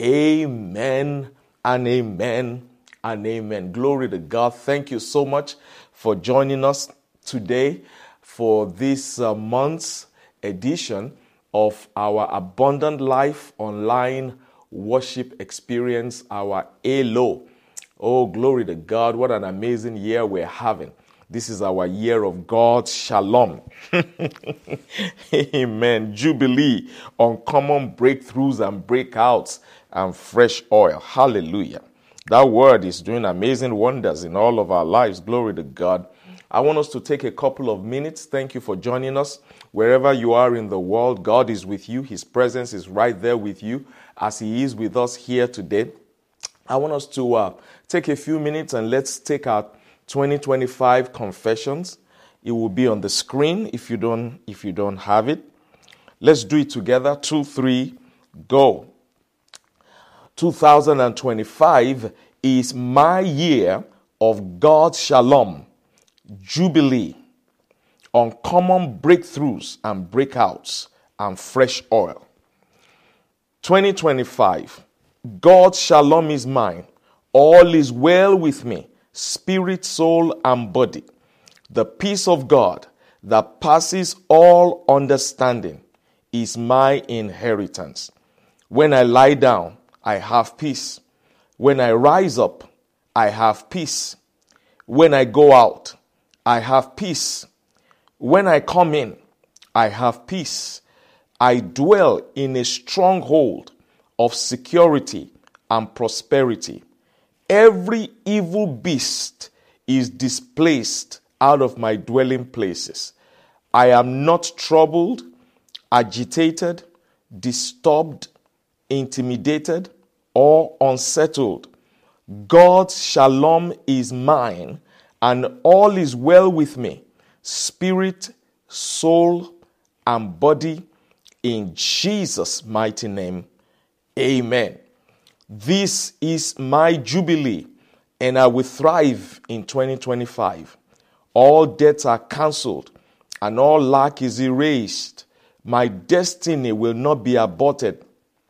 Amen and amen and amen. Glory to God. Thank you so much for joining us today for this month's edition of our Abundant Life Online Worship Experience, our ALO. Oh, glory to God. What an amazing year we're having. This is our year of God's Shalom. Amen. Jubilee, uncommon breakthroughs and breakouts and fresh oil. Hallelujah. That word is doing amazing wonders in all of our lives. Glory to God. I want us to take a couple of minutes. Thank you for joining us. Wherever you are in the world, God is with you. His presence is right there with you as He is with us here today. I want us to take a few minutes and let's take our 2025 confessions. It will be on the screen if you don't have it. Let's do it together. 2, 3, go. 2025 is my year of God's Shalom, Jubilee, uncommon breakthroughs and breakouts, and fresh oil. 2025, God's Shalom is mine. All is well with me, spirit, soul, and body. The peace of God that passes all understanding is my inheritance. When I lie down, I have peace. When I rise up, I have peace. When I go out, I have peace. When I come in, I have peace. I dwell in a stronghold of security and prosperity. Every evil beast is displaced out of my dwelling places. I am not troubled, agitated, disturbed, intimidated, or unsettled. God's Shalom is mine, and all is well with me, spirit, soul, and body, in Jesus' mighty name. Amen. This is my Jubilee, and I will thrive in 2025. All debts are cancelled, and all lack is erased. My destiny will not be aborted.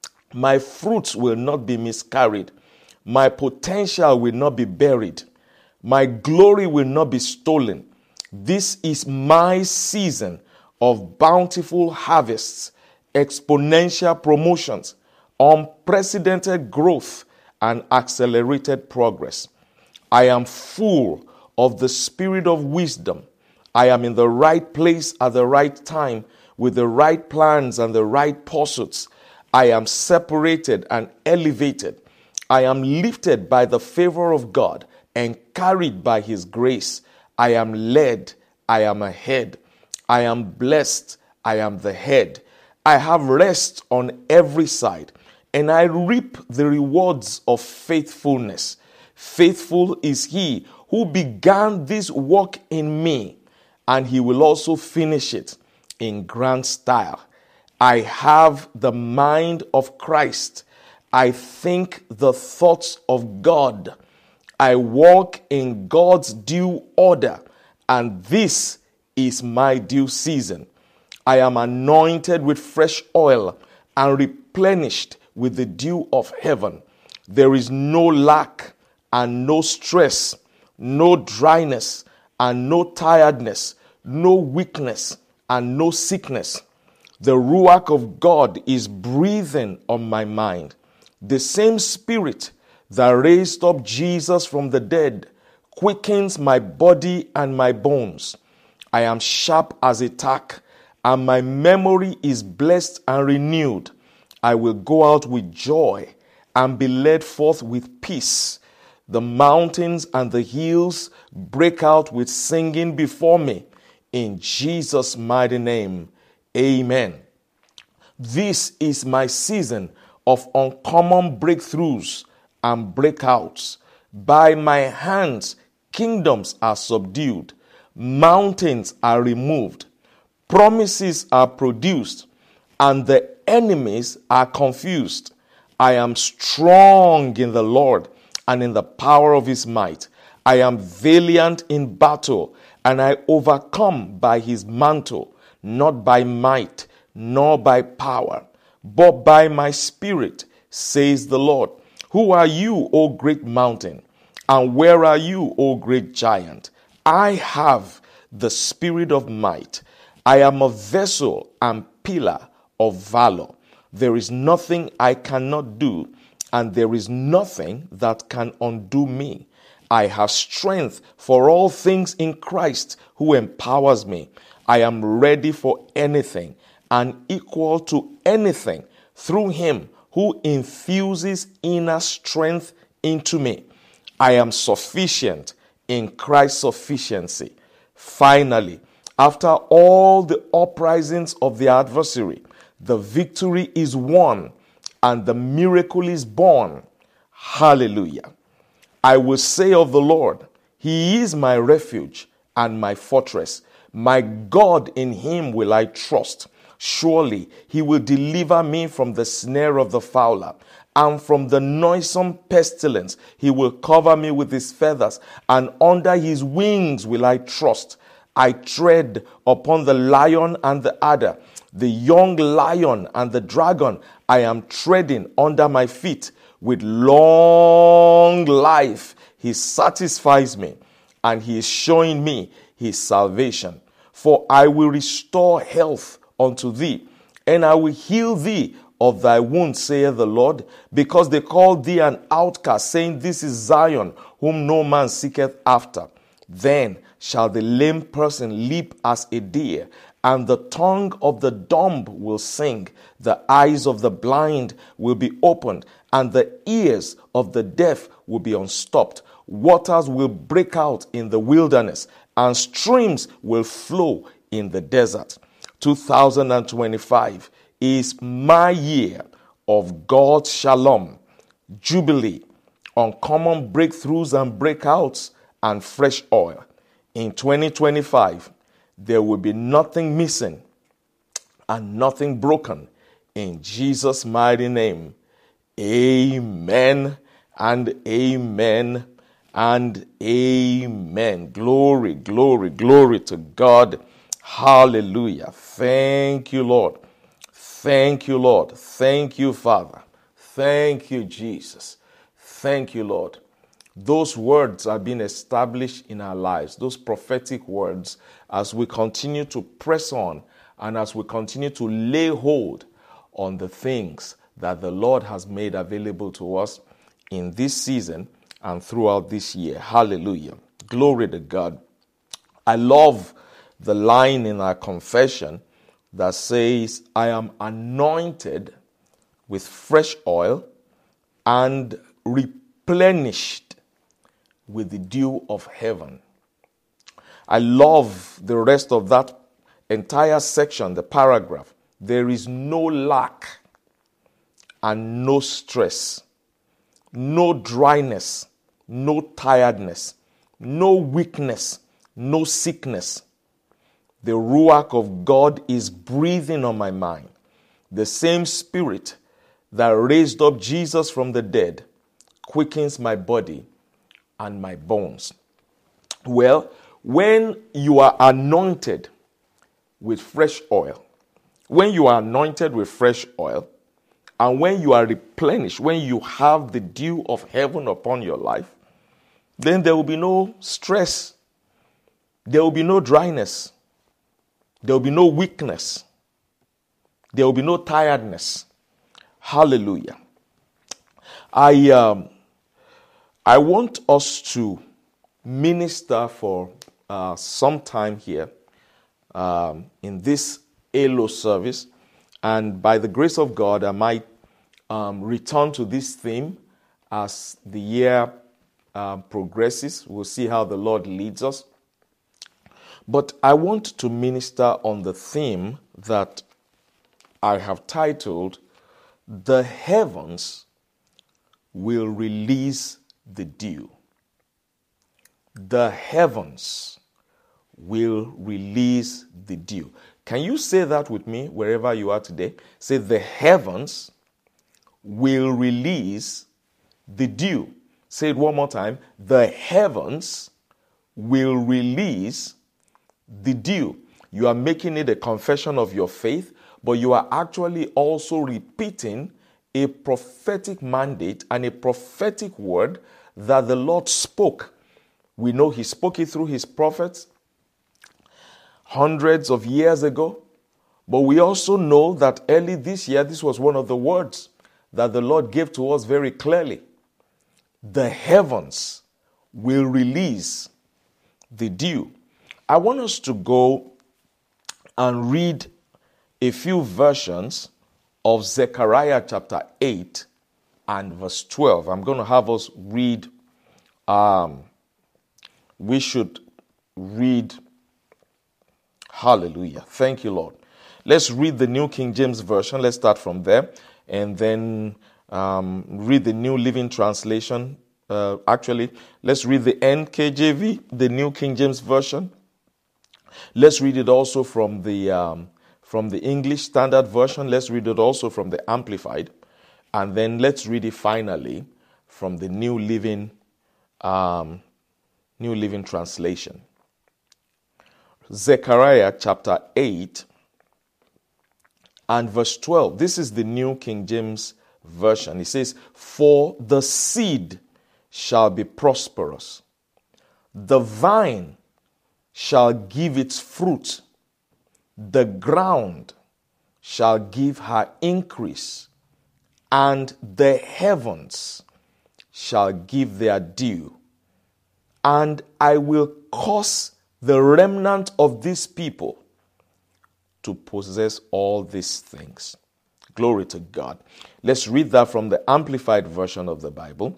My fruits will not be miscarried. My potential will not be buried. My glory will not be stolen. This is my season of bountiful harvests, exponential promotions, unprecedented growth, and accelerated progress. I am full of the spirit of wisdom. I am in the right place at the right time with the right plans and the right pursuits. I am separated and elevated. I am lifted by the favor of God and carried by His grace. I am led. I am ahead. I am blessed. I am the head. I have rest on every side, and I reap the rewards of faithfulness. Faithful is He who began this work in me, and He will also finish it in grand style. I have the mind of Christ. I think the thoughts of God. I walk in God's due order, and this is my due season. I am anointed with fresh oil and replenished with the dew of heaven. There is no lack and no stress, no dryness and no tiredness, no weakness and no sickness. The Ruach of God is breathing on my mind. The same Spirit that raised up Jesus from the dead quickens my body and my bones. I am sharp as a tack, and my memory is blessed and renewed. I will go out with joy and be led forth with peace. The mountains and the hills break out with singing before me. In Jesus' mighty name, amen. This is my season of uncommon breakthroughs and breakouts. By my hands, kingdoms are subdued. Mountains are removed. Promises are produced, and the enemies are confused. I am strong in the Lord and in the power of His might. I am valiant in battle, and I overcome by His mantle, not by might, nor by power, but by my Spirit, says the Lord. Who are you, O great mountain? And where are you, O great giant? I have the spirit of might. I am a vessel and pillar of valor. There is nothing I cannot do, and there is nothing that can undo me. I have strength for all things in Christ who empowers me. I am ready for anything and equal to anything through him who infuses inner strength into me. I am sufficient in Christ's sufficiency. Finally, after all the uprisings of the adversary, the victory is won and the miracle is born. Hallelujah. I will say of the Lord, he is my refuge and my fortress. My God, in him will I trust. Surely he will deliver me from the snare of the fowler and from the noisome pestilence. He will cover me with his feathers, and under his wings will I trust. I tread upon the lion and the adder, the young lion and the dragon I am treading under my feet. With long life he satisfies me, and he is showing me his salvation. For I will restore health unto thee, and I will heal thee of thy wounds, saith the Lord, because they called thee an outcast, saying, This is Zion, whom no man seeketh after. Then shall the lame person leap as a deer, and the tongue of the dumb will sing. The eyes of the blind will be opened, and the ears of the deaf will be unstopped. Waters will break out in the wilderness, and streams will flow in the desert. 2025 is my year of God's shalom, jubilee, uncommon breakthroughs and breakouts, and fresh oil. In 2025, there will be nothing missing and nothing broken. In Jesus' mighty name, amen and amen and amen. Glory, glory, glory to God. Hallelujah. Thank you, Lord. Thank you, Lord. Thank you, Father. Thank you, Jesus. Thank you, Lord. Those words are being established in our lives, those prophetic words, as we continue to press on and as we continue to lay hold on the things that the Lord has made available to us in this season and throughout this year. Hallelujah. Glory to God. I love the line in our confession that says, I am anointed with fresh oil and replenished with the dew of heaven. I love the rest of that entire section, the paragraph. There is no lack and no stress, no dryness, no tiredness, no weakness, no sickness. The Ruach of God is breathing on my mind. The same Spirit that raised up Jesus from the dead quickens my body and my bones. Well, when you are anointed with fresh oil, when you are anointed with fresh oil, and when you are replenished, when you have the dew of heaven upon your life, then there will be no stress. There will be no dryness. There will be no weakness. There will be no tiredness. Hallelujah. I want us to minister for some time here in this ELO service. And by the grace of God, I might return to this theme as the year progresses. We'll see how the Lord leads us. But I want to minister on the theme that I have titled, The Heavens Will Release the Dew. The heavens will release the dew. Can you say that with me wherever you are today? Say, the heavens will release the dew. Say it one more time. The heavens will release the dew. You are making it a confession of your faith, but you are actually also repeating a prophetic mandate and a prophetic word that the Lord spoke. We know he spoke it through his prophets hundreds of years ago, but we also know that early this year, this was one of the words that the Lord gave to us very clearly. The heavens will release the dew. I want us to go and read a few versions of Zechariah chapter 8 and verse 12. I'm going to have us read, we should read, hallelujah. Thank you, Lord. Let's read the New King James Version. Let's start from there. And then read the New Living Translation. Let's read the NKJV, the New King James Version. Let's read it also from the English Standard Version. Let's read it also from the Amplified. And then let's read it finally from the New Living Translation. Zechariah chapter 8 and verse 12. This is the New King James Version. It says, "For the seed shall be prosperous. The vine shall give its fruit. The ground shall give her increase, and the heavens shall give their dew. And I will cause the remnant of this people to possess all these things." Glory to God. Let's read that from the Amplified Version of the Bible.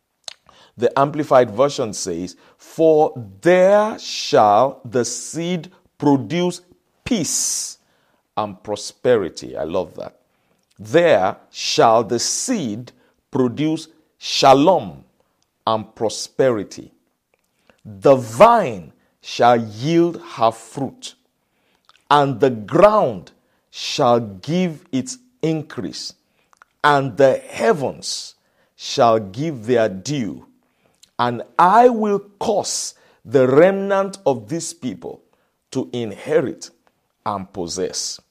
The Amplified Version says, "For there shall the seed produce peace and prosperity." I love that. There shall the seed produce shalom and prosperity. The vine shall yield her fruit, and the ground shall give its increase, and the heavens shall give their dew. And I will cause the remnant of this people to inherit and possess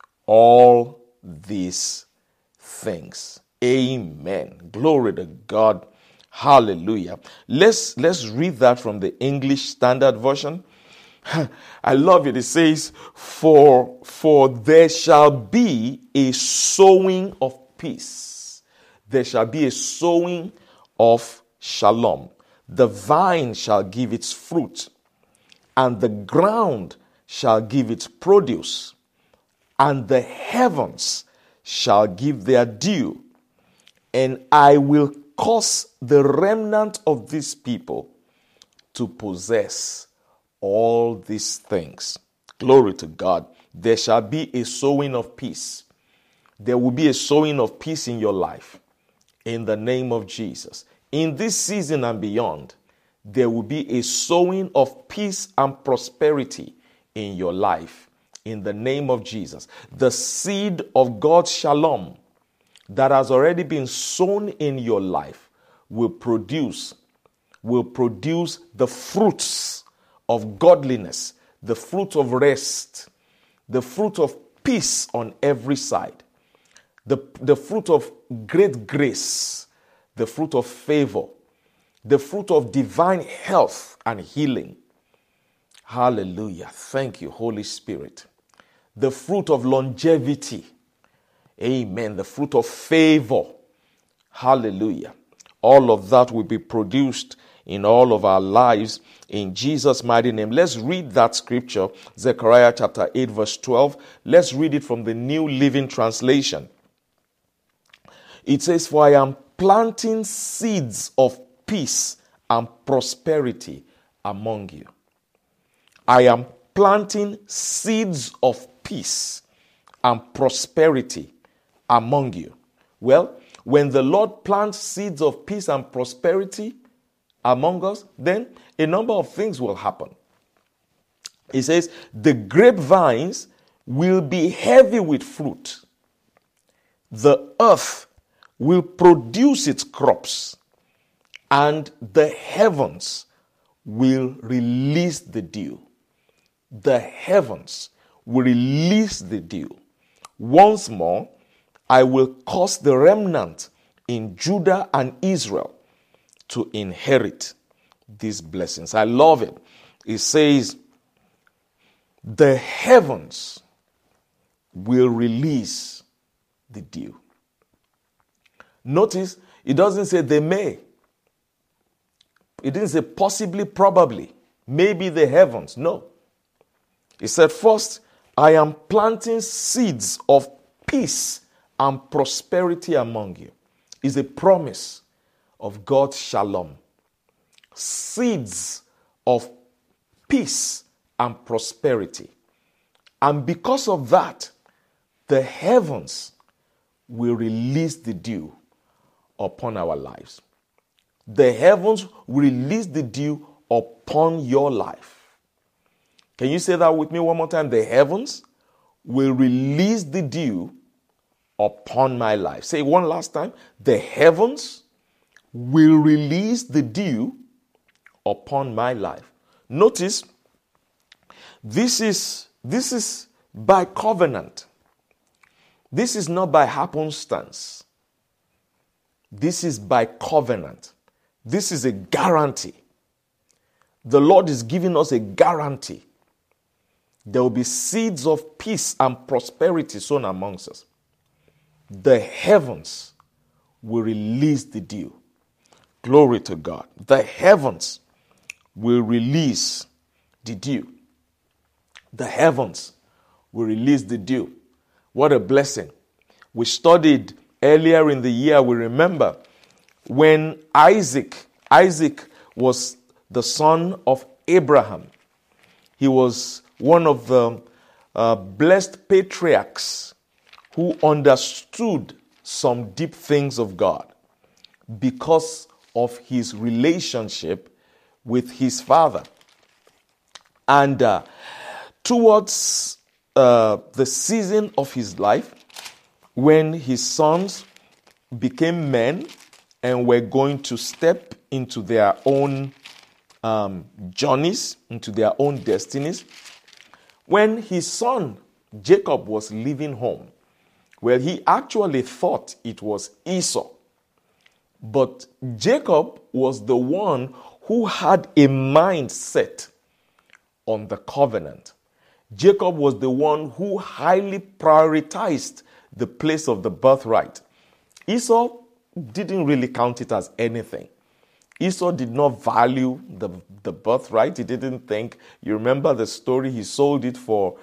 all these things. Amen. Glory to God. Hallelujah. Let's read that from the English Standard Version. I love it. It says, for there shall be a sowing of peace. There shall be a sowing of shalom. The vine shall give its fruit, and the ground shall give its produce, and the heavens shall give their due. And I will cause the remnant of this people to possess all these things. Glory to God. There shall be a sowing of peace. There will be a sowing of peace in your life. In the name of Jesus. In this season and beyond, there will be a sowing of peace and prosperity in your life. In the name of Jesus. The seed of God's shalom that has already been sown in your life will produce the fruits of godliness, the fruit of rest, the fruit of peace on every side, the fruit of great grace, the fruit of favor, the fruit of divine health and healing. Hallelujah. Thank you, Holy Spirit. The fruit of longevity. Amen. The fruit of favor. Hallelujah. All of that will be produced in all of our lives in Jesus' mighty name. Let's read that scripture, Zechariah chapter 8 verse 12. Let's read it from the New Living Translation. It says, "For I am planting seeds of peace and prosperity among you." I am planting seeds of peace and prosperity among you. Well, when the Lord plants seeds of peace and prosperity among us, then a number of things will happen. It says, the grapevines will be heavy with fruit. The earth will produce its crops, and the heavens will release the dew. The heavens will release the dew. Once more, I will cause the remnant in Judah and Israel to inherit these blessings. I love it. It says, the heavens will release the dew. Notice, it doesn't say they may. It didn't say possibly, probably, maybe the heavens. No. It said, first, I am planting seeds of peace and prosperity among you. It's a promise of God's shalom. Seeds of peace and prosperity. And because of that, the heavens will release the dew upon our lives. The heavens will release the dew upon your life. Can you say that with me one more time? The heavens will release the dew upon my life. Say it one last time. The heavens will release the dew upon my life. Notice, this is by covenant. This is not by happenstance. This is by covenant. This is a guarantee. The Lord is giving us a guarantee. There will be seeds of peace and prosperity sown amongst us. The heavens will release the dew. Glory to God. The heavens will release the dew. The heavens will release the dew. What a blessing. We studied earlier in the year, we remember, when Isaac was the son of Abraham. He was one of the blessed patriarchs who understood some deep things of God because of his relationship with his father. And towards the season of his life, when his sons became men and were going to step into their own journeys, into their own destinies, when his son Jacob was leaving home, well, he actually thought it was Esau. But Jacob was the one who had a mind set on the covenant. Jacob was the one who highly prioritized the place of the birthright. Esau didn't really count it as anything. Esau did not value the birthright. He didn't think. You remember the story? He sold it for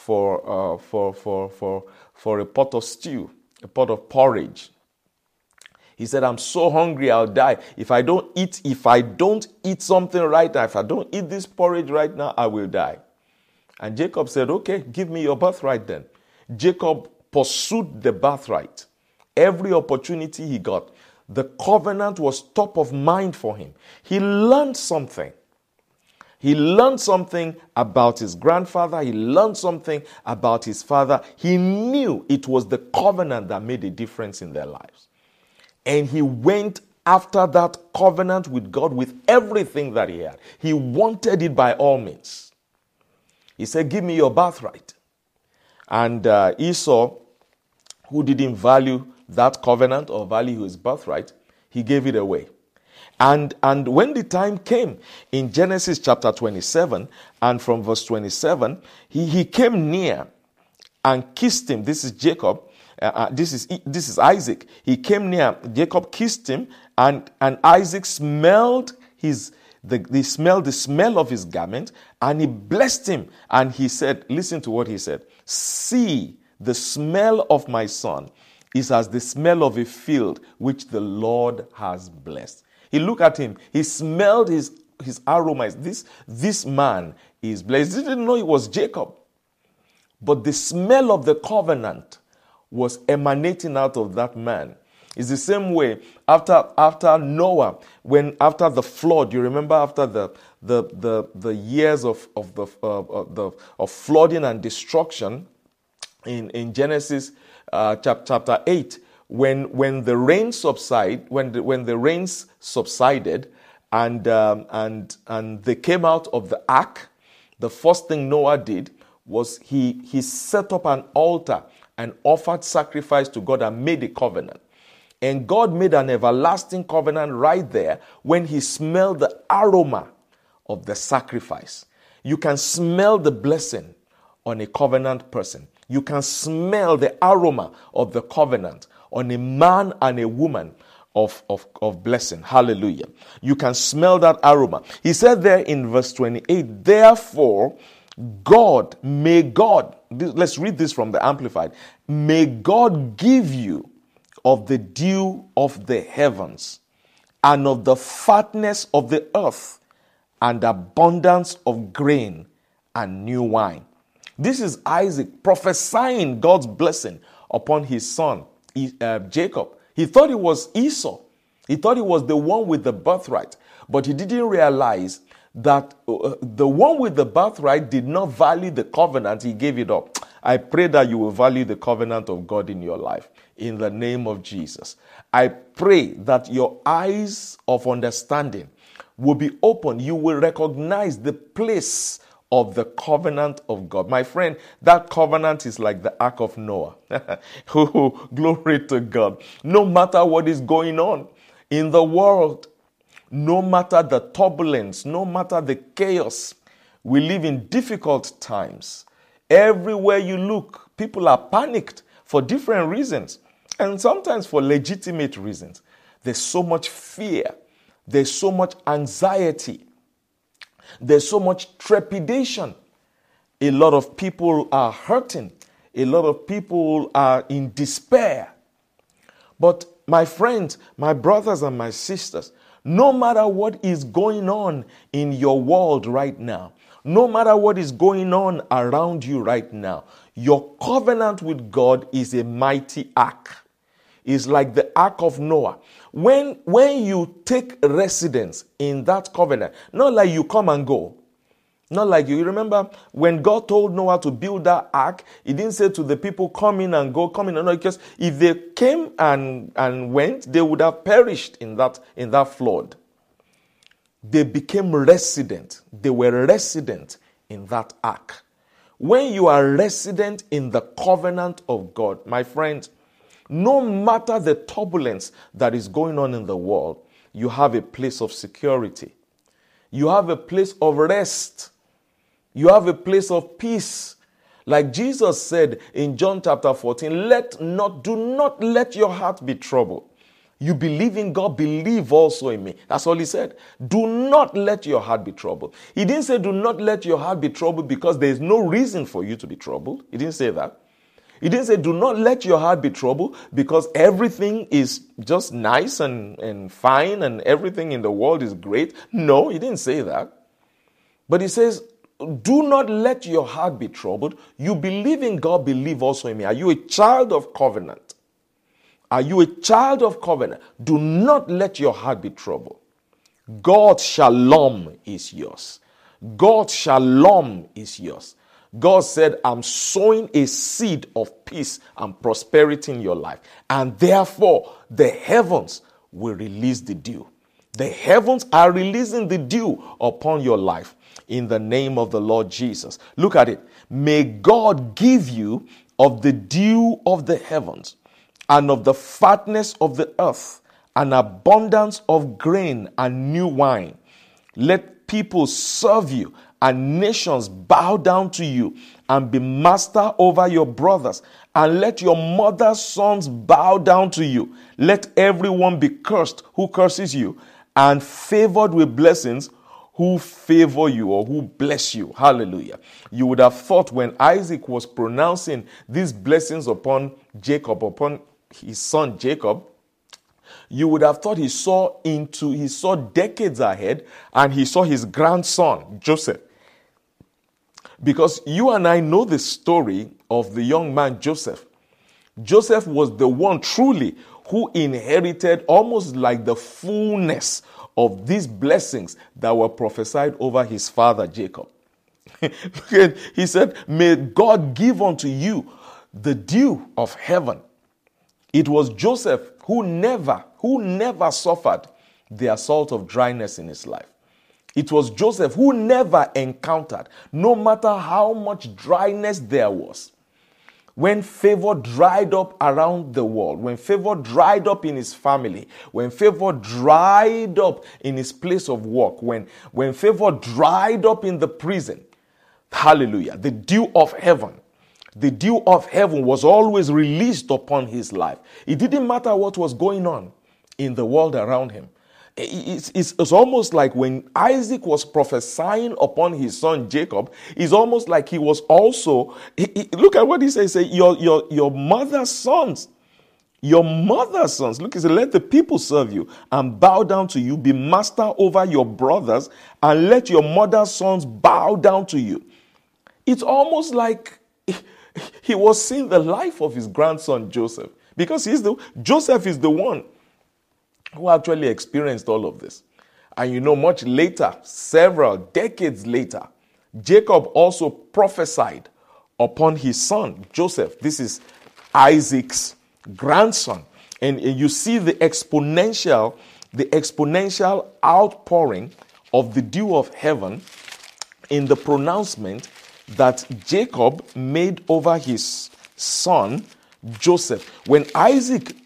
a pot of stew, a pot of porridge. He said, "I'm so hungry, I'll die. If I don't eat something right now, if I don't eat this porridge right now, I will die." And Jacob said, "Okay, give me your birthright then." Jacob pursued the birthright. Every opportunity he got, the covenant was top of mind for him. He learned something. He learned something about his grandfather. He learned something about his father. He knew it was the covenant that made a difference in their lives. And he went after that covenant with God with everything that he had. He wanted it by all means. He said, "Give me your birthright." And Esau, who didn't value that covenant or value his birthright, he gave it away. And when the time came in Genesis chapter 27 and from verse 27, he came near and kissed him. This is Jacob. This is Isaac. He came near. Jacob kissed him, and Isaac smelled the smell of his garment, and he blessed him. And he said, listen to what he said. "See, the smell of my son is as the smell of a field which the Lord has blessed." He looked at him. He smelled his aroma. This man is blessed. He didn't know it was Jacob. But the smell of the covenant was emanating out of that man. It's the same way after Noah, after the flood. You remember after the years of flooding and destruction in Genesis chapter 8, when the rain subsided, when the rains subsided, and they came out of the ark, the first thing Noah did was he set up an altar and offered sacrifice to God and made a covenant. And God made an everlasting covenant right there when he smelled the aroma of the sacrifice. You can smell the blessing on a covenant person. You can smell the aroma of the covenant on a man and a woman of blessing. Hallelujah. You can smell that aroma. He said there in verse 28, therefore, may God, let's read this from the Amplified, may God give you of the dew of the heavens and of the fatness of the earth and abundance of grain and new wine. This is Isaac prophesying God's blessing upon his son, Jacob. He thought it was Esau. He thought he was the one with the birthright, but he didn't realize that the one with the birthright did not value the covenant. He gave it up. I pray that you will value the covenant of God in your life in the name of Jesus. I pray that your eyes of understanding will be open. You will recognize the place of the covenant of God. My friend, that covenant is like the Ark of Noah. Glory to God. No matter what is going on in the world, no matter the turbulence, no matter the chaos, we live in difficult times. Everywhere you look, people are panicked for different reasons, and sometimes for legitimate reasons. There's so much fear. There's so much anxiety. There's so much trepidation. A lot of people are hurting. A lot of people are in despair. But my friends, my brothers and my sisters, no matter what is going on in your world right now, no matter what is going on around you right now, your covenant with God is a mighty ark. It's like the Ark of Noah. When you take residence in that covenant, not like you come and go. Not like you remember when God told Noah to build that ark, he didn't say to the people, come in and go, come in and go, because if they came and went, they would have perished in that flood. They became resident. They were resident in that ark. When you are resident in the covenant of God, my friends, no matter the turbulence that is going on in the world, you have a place of security. You have a place of rest. You have a place of peace. Like Jesus said in John chapter 14, do not let your heart be troubled. You believe in God, believe also in me. That's all he said. Do not let your heart be troubled. He didn't say do not let your heart be troubled because there is no reason for you to be troubled. He didn't say that. He didn't say do not let your heart be troubled because everything is just nice and fine and everything in the world is great. No, he didn't say that. But he says, do not let your heart be troubled. You believe in God, believe also in me. Are you a child of covenant? Are you a child of covenant? Do not let your heart be troubled. God's shalom is yours. God's shalom is yours. God said, I'm sowing a seed of peace and prosperity in your life. And therefore, the heavens will release the dew. The heavens are releasing the dew upon your life in the name of the Lord Jesus. Look at it. May God give you of the dew of the heavens and of the fatness of the earth and abundance of grain and new wine. Let people serve you and nations bow down to you and be master over your brothers. And let your mother's sons bow down to you. Let everyone be cursed who curses you and favored with blessings who favor you or who bless you. Hallelujah. You would have thought when Isaac was pronouncing these blessings upon Jacob, upon his son Jacob, you would have thought he saw decades ahead and he saw his grandson, Joseph. Because you and I know the story of the young man Joseph. Joseph was the one truly who inherited almost like the fullness of these blessings that were prophesied over his father Jacob. He said, may God give unto you the dew of heaven. It was Joseph who never suffered the assault of dryness in his life. It was Joseph who never encountered, no matter how much dryness there was, When favor dried up around the world, when favor dried up in his family, when favor dried up in his place of work, when favor dried up in the prison, hallelujah, the dew of heaven was always released upon his life. It didn't matter what was going on in the world around him. It's almost like when Isaac was prophesying upon his son Jacob, it's almost like he was also, look at what he says, your mother's sons. Your mother's sons. Look, he said, let the people serve you and bow down to you, be master over your brothers, and let your mother's sons bow down to you. It's almost like he was seeing the life of his grandson Joseph, because Joseph is the one who actually experienced all of this. And much later, several decades later, Jacob also prophesied upon his son Joseph. This is Isaac's grandson. And you see the exponential outpouring of the dew of heaven in the pronouncement that Jacob made over his son Joseph. When Isaac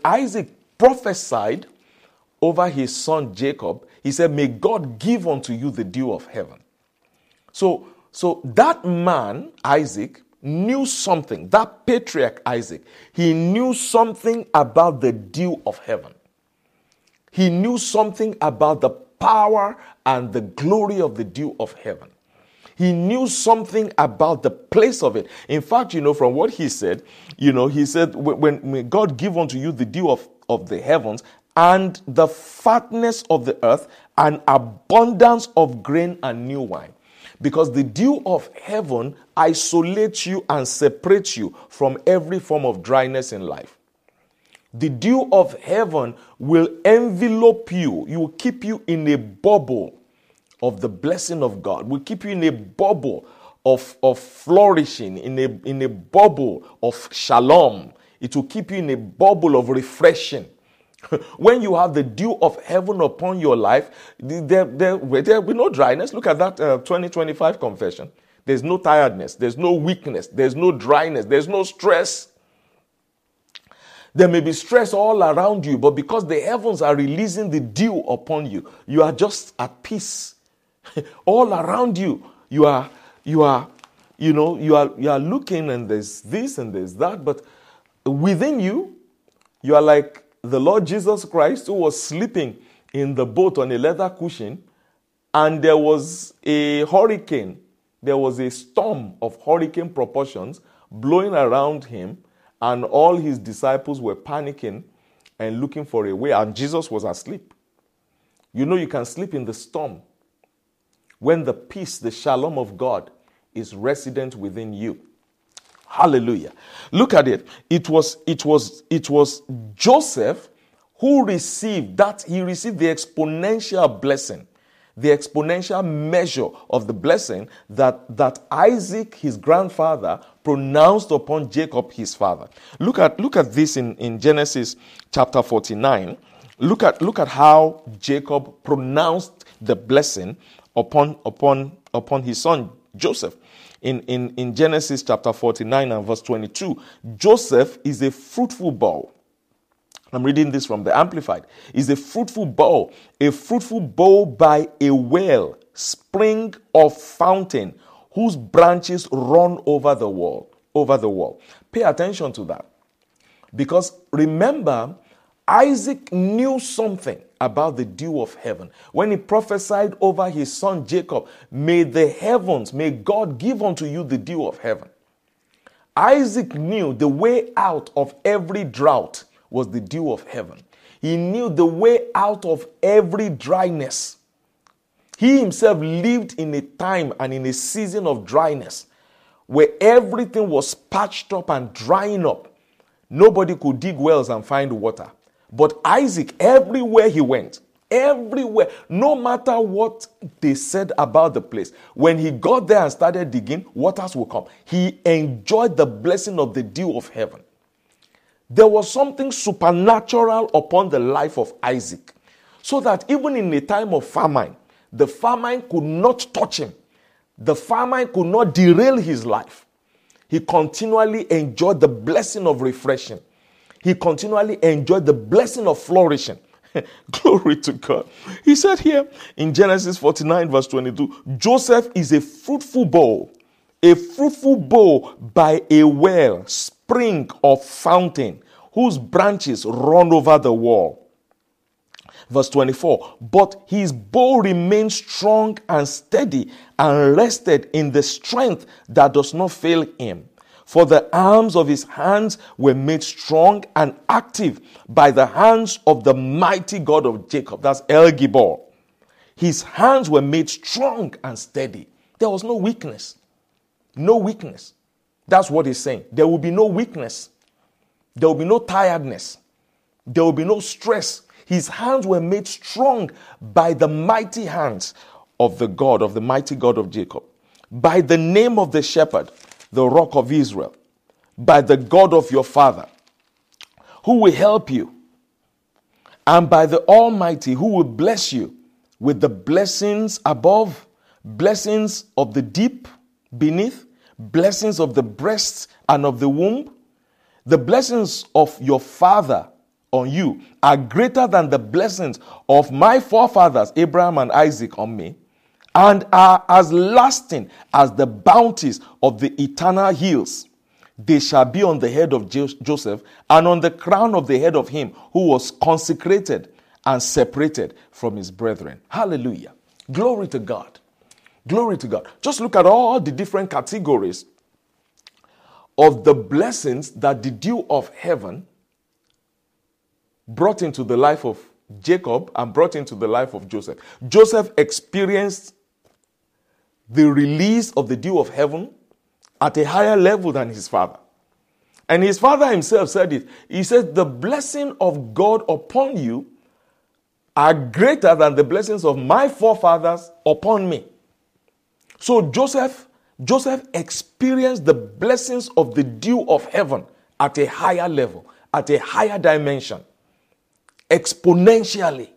prophesied over his son Jacob, he said, may God give unto you the dew of heaven. So that man, Isaac, knew something. That patriarch Isaac, he knew something about the dew of heaven. He knew something about the power and the glory of the dew of heaven. He knew something about the place of it. In fact, from what he said, he said, when God give unto you the dew of the heavens and the fatness of the earth and abundance of grain and new wine. Because the dew of heaven isolates you and separates you from every form of dryness in life. The dew of heaven will envelope you. It will keep you in a bubble of the blessing of God. Will keep you in a bubble of flourishing, in a bubble of shalom. It will keep you in a bubble of refreshing. When you have the dew of heaven upon your life, there will be no dryness. Look at that 2025 confession. There's no tiredness. There's no weakness. There's no dryness. There's no stress. There may be stress all around you, but because the heavens are releasing the dew upon you, you are just at peace. All around you, you are looking, and there's this and there's that, but within you, you are like the Lord Jesus Christ, who was sleeping in the boat on a leather cushion, and there was a hurricane. There was a storm of hurricane proportions blowing around him, and all his disciples were panicking and looking for a way, and Jesus was asleep. You can sleep in the storm when the peace, the shalom of God is resident within you. Hallelujah. Look at it. It was Joseph who received that. He received the exponential blessing, the exponential measure of the blessing that Isaac, his grandfather, pronounced upon Jacob, his father. Look at this in Genesis chapter 49. Look at how Jacob pronounced the blessing upon his son Joseph. In Genesis chapter 49 and verse 22, Joseph is a fruitful bough. I'm reading this from the Amplified. Is a fruitful bough by a well, spring or fountain, whose branches run over the wall. Pay attention to that. Because remember, Isaac knew something about the dew of heaven. When he prophesied over his son Jacob, may God give unto you the dew of heaven. Isaac knew the way out of every drought was the dew of heaven. He knew the way out of every dryness. He himself lived in a time and in a season of dryness where everything was patched up and drying up. Nobody could dig wells and find water. But Isaac, everywhere he went, everywhere, no matter what they said about the place, when he got there and started digging, waters will come. He enjoyed the blessing of the dew of heaven. There was something supernatural upon the life of Isaac, so that even in a time of famine, the famine could not touch him. The famine could not derail his life. He continually enjoyed the blessing of refreshing. He continually enjoyed the blessing of flourishing. Glory to God. He said here in Genesis 49 verse 22, Joseph is a fruitful bowl by a well, spring or fountain, whose branches run over the wall. Verse 24, but his bow remained strong and steady and rested in the strength that does not fail him. For the arms of his hands were made strong and active by the hands of the mighty God of Jacob. That's El Gibor. His hands were made strong and steady. There was no weakness. No weakness. That's what he's saying. There will be no weakness. There will be no tiredness. There will be no stress. His hands were made strong by the mighty hands of the mighty God of Jacob. By the name of the shepherd, the rock of Israel, by the God of your father, who will help you, and by the Almighty, who will bless you with the blessings above, blessings of the deep beneath, blessings of the breasts and of the womb. The blessings of your father on you are greater than the blessings of my forefathers, Abraham and Isaac, on me, and are as lasting as the bounties of the eternal hills. They shall be on the head of Joseph and on the crown of the head of him who was consecrated and separated from his brethren. Hallelujah. Glory to God. Glory to God. Just look at all the different categories of the blessings that the dew of heaven brought into the life of Jacob and brought into the life of Joseph. Joseph experienced the release of the dew of heaven at a higher level than his father. And his father himself said it. He said, the blessing of God upon you are greater than the blessings of my forefathers upon me. So Joseph experienced the blessings of the dew of heaven at a higher level, at a higher dimension, exponentially.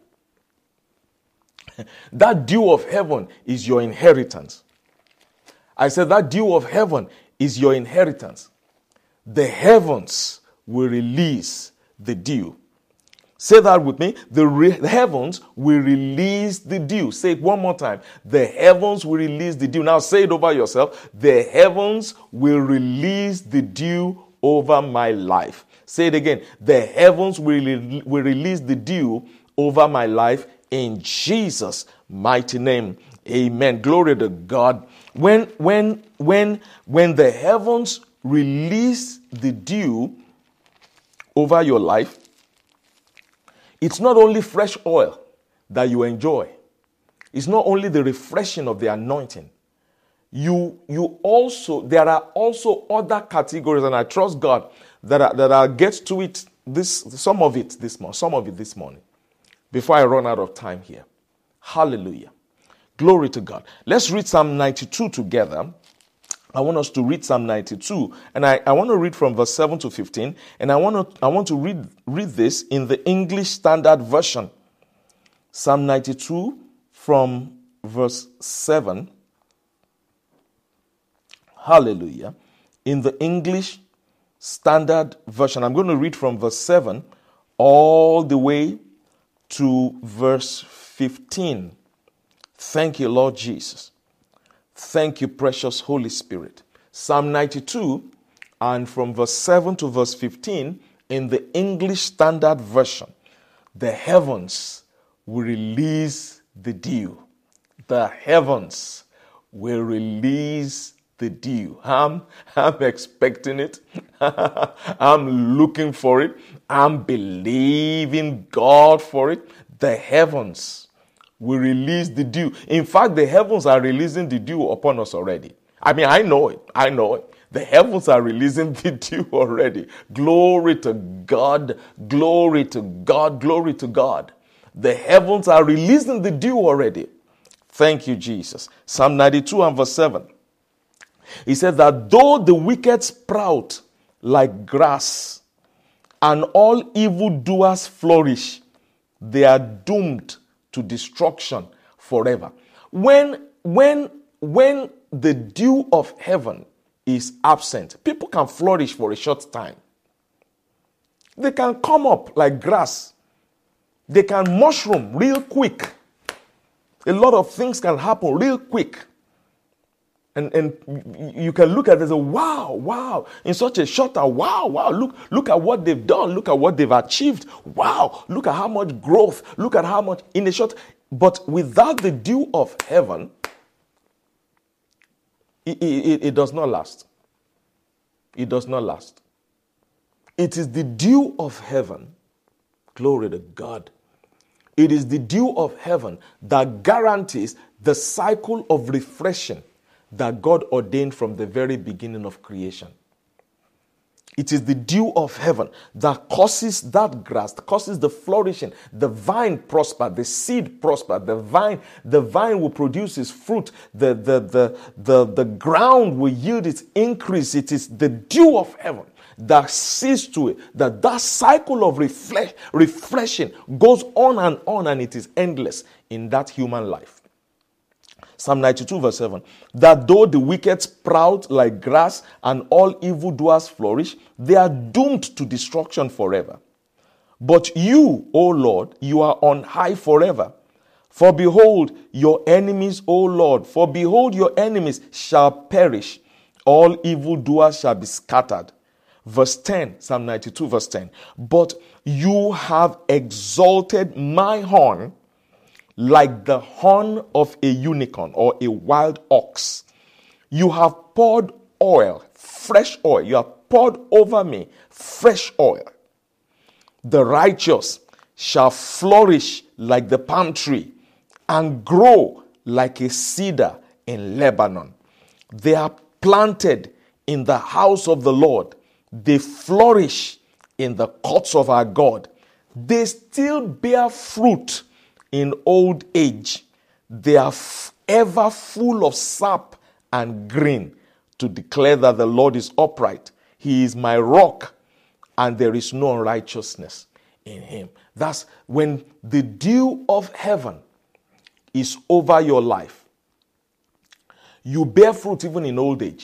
That dew of heaven is your inheritance. I said that dew of heaven is your inheritance. The heavens will release the dew. Say that with me. The heavens will release the dew. Say it one more time. The heavens will release the dew. Now say it over yourself. The heavens will release the dew over my life. Say it again. The heavens will release the dew over my life in Jesus' mighty name. Amen. Glory to God. When the heavens release the dew over your life, it's not only fresh oil that you enjoy. It's not only the refreshing of the anointing. There are also other categories, and I trust God that I'll get to it some of it this morning, before I run out of time here. Hallelujah. Glory to God. Let's read Psalm 92 together. I want us to read Psalm 92, and I want to read from verse 7 to 15, and I want to read this in the English Standard Version. Psalm 92 from verse 7. Hallelujah. In the English Standard Version, I'm going to read from verse 7 all the way to verse 15. Thank you, Lord Jesus. Thank you, precious Holy Spirit. Psalm 92, and from verse 7 to verse 15, in the English Standard Version, the heavens will release the dew. The heavens will release the dew. I'm expecting it. I'm looking for it. I'm believing God for it. The heavens will release the dew. In fact, the heavens are releasing the dew upon us already. I mean, I know it. The heavens are releasing the dew already. Glory to God. Glory to God. Glory to God. The heavens are releasing the dew already. Thank you, Jesus. Psalm 92 and verse 7. He said that though the wicked sprout like grass and all evildoers flourish, they are doomed to destruction forever. When the dew of heaven is absent, people can flourish for a short time. They can come up like grass. They can mushroom real quick. A lot of things can happen real quick. And you can look at it and say, wow, in such a short time, wow, look at what they've done, look at what they've achieved. Wow, look at how much growth, look at how much in a short. But without the dew of heaven, it does not last. It does not last. It is the dew of heaven, glory to God. It is the dew of heaven that guarantees the cycle of refreshing that God ordained from the very beginning of creation. It is the dew of heaven that causes that grass, causes the flourishing, the vine prosper, the seed prosper, the vine will produce its fruit, the ground will yield its increase. It is the dew of heaven that sees to it that cycle of refreshing goes on and it is endless in that human life. Psalm 92 verse 7, that though the wicked sprout like grass and all evildoers flourish, they are doomed to destruction forever. But you, O Lord, you are on high forever. For behold your enemies, O Lord, for behold your enemies shall perish. All evildoers shall be scattered. Verse 10, Psalm 92 verse 10, but you have exalted my horn like the horn of a unicorn or a wild ox. You have poured oil, fresh oil. You have poured over me fresh oil. The righteous shall flourish like the palm tree and grow like a cedar in Lebanon. They are planted in the house of the Lord. They flourish in the courts of our God. They still bear fruit in old age. They are ever full of sap and green to declare that the Lord is upright. He is my rock and there is no unrighteousness in him. That's when the dew of heaven is over your life. You bear fruit even in old age.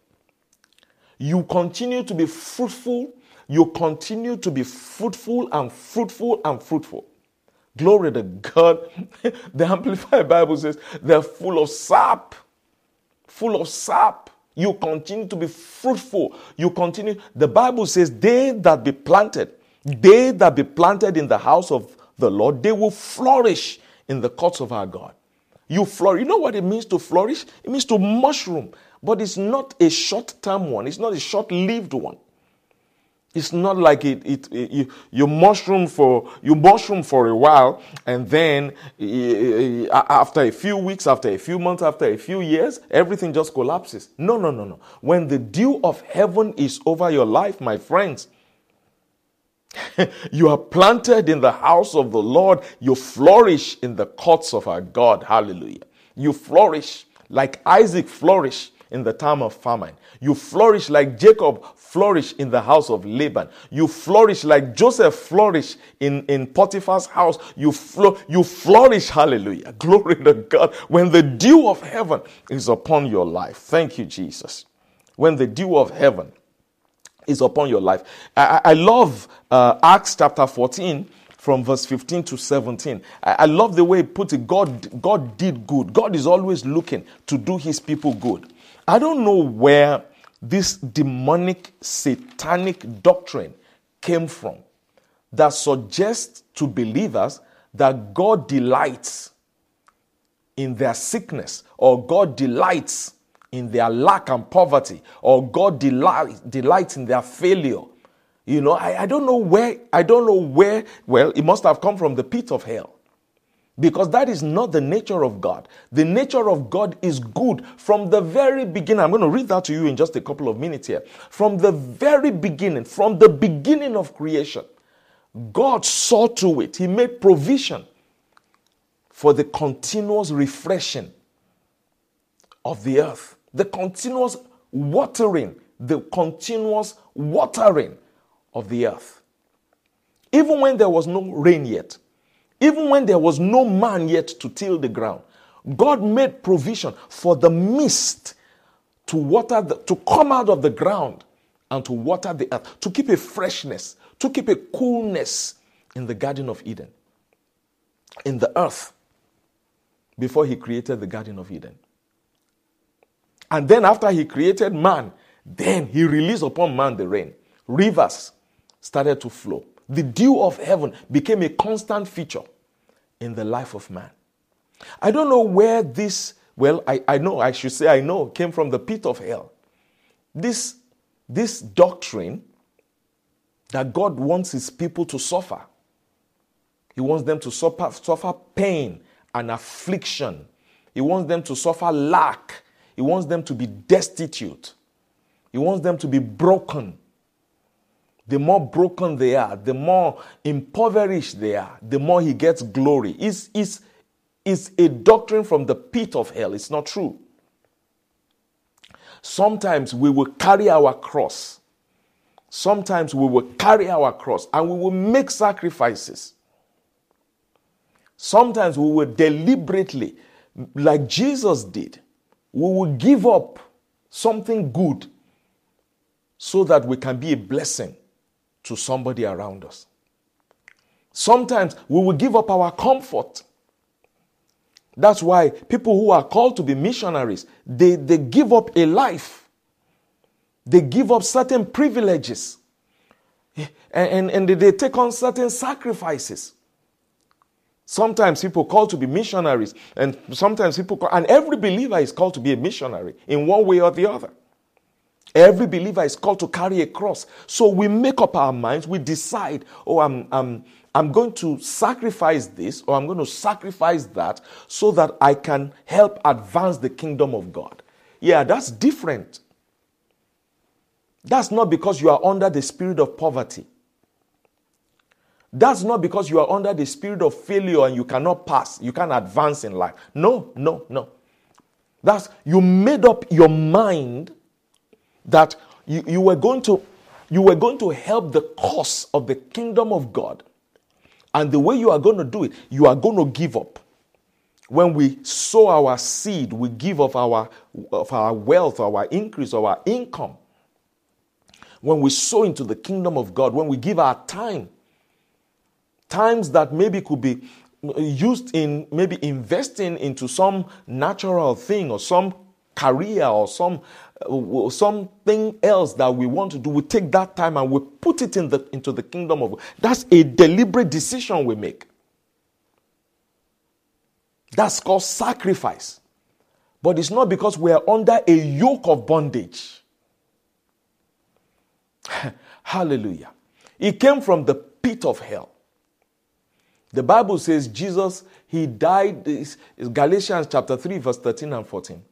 You continue to be fruitful. You continue to be fruitful and fruitful and fruitful. Glory to God. The Amplified Bible says they're full of sap. Full of sap. You continue to be fruitful. You continue. The Bible says they that be planted in the house of the Lord, they will flourish in the courts of our God. You flourish. You know what it means to flourish? It means to mushroom. But it's not a short-term one. It's not a short-lived one. It's not like you mushroom for a while, and then after a few weeks, after a few months, after a few years, everything just collapses. No. When the dew of heaven is over your life, my friends, you are planted in the house of the Lord. You flourish in the courts of our God. Hallelujah. You flourish like Isaac flourished in the time of famine. You flourish like Jacob flourished in the house of Laban. You flourish like Joseph flourished in Potiphar's house. You flourish, hallelujah. Glory to God. When the dew of heaven is upon your life. Thank you, Jesus. When the dew of heaven is upon your life. I love Acts chapter 14 from verse 15 to 17. I love the way he put it. God did good. God is always looking to do his people good. I don't know where this demonic, satanic doctrine came from that suggests to believers that God delights in their sickness, or God delights in their lack and poverty, or God delights in their failure. You know, I don't know where, well, it must have come from the pit of hell. Because that is not the nature of God. The nature of God is good from the very beginning. I'm going to read that to you in just a couple of minutes here. From the very beginning, from the beginning of creation, God saw to it. He made provision for the continuous refreshing of the earth. The continuous watering of the earth. Even when there was no rain yet, even when there was no man yet to till the ground, God made provision for the mist to water, to come out of the ground and to water the earth, to keep a freshness, to keep a coolness in the Garden of Eden, in the earth, before he created the Garden of Eden. And then after he created man, then he released upon man the rain. Rivers started to flow. The dew of heaven became a constant feature in the life of man. I don't know where this, I know, came from the pit of hell. This doctrine that God wants his people to suffer. He wants them to suffer pain and affliction. He wants them to suffer lack. He wants them to be destitute. He wants them to be broken. The more broken they are, the more impoverished they are, the more he gets glory. It's a doctrine from the pit of hell. It's not true. Sometimes we will carry our cross. Sometimes we will carry our cross and we will make sacrifices. Sometimes we will deliberately, like Jesus did, we will give up something good so that we can be a blessing to somebody around us. Sometimes we will give up our comfort. That's why people who are called to be missionaries, they give up a life. They give up certain privileges. And they take on certain sacrifices. Sometimes people called to be missionaries, and sometimes and every believer is called to be a missionary in one way or the other. Every believer is called to carry a cross. So we make up our minds, we decide, I'm going to sacrifice this or I'm going to sacrifice that so that I can help advance the kingdom of God. Yeah, that's different. That's not because you are under the spirit of poverty. That's not because you are under the spirit of failure and you cannot pass, you can't advance in life. No. That's, you made up your mind that you were going to help the cause of the kingdom of God. And the way you are going to do it, you are going to give up. When we sow our seed, we give of our wealth, our increase, our income. When we sow into the kingdom of God, when we give our time, times that maybe could be used in maybe investing into some natural thing or some career or something else that we want to do, we take that time and we put it into the kingdom of God. That's a deliberate decision we make. That's called sacrifice. But it's not because we are under a yoke of bondage. Hallelujah. It came from the pit of hell. The Bible says Jesus, he died, is Galatians chapter 3, verse 13 and 14.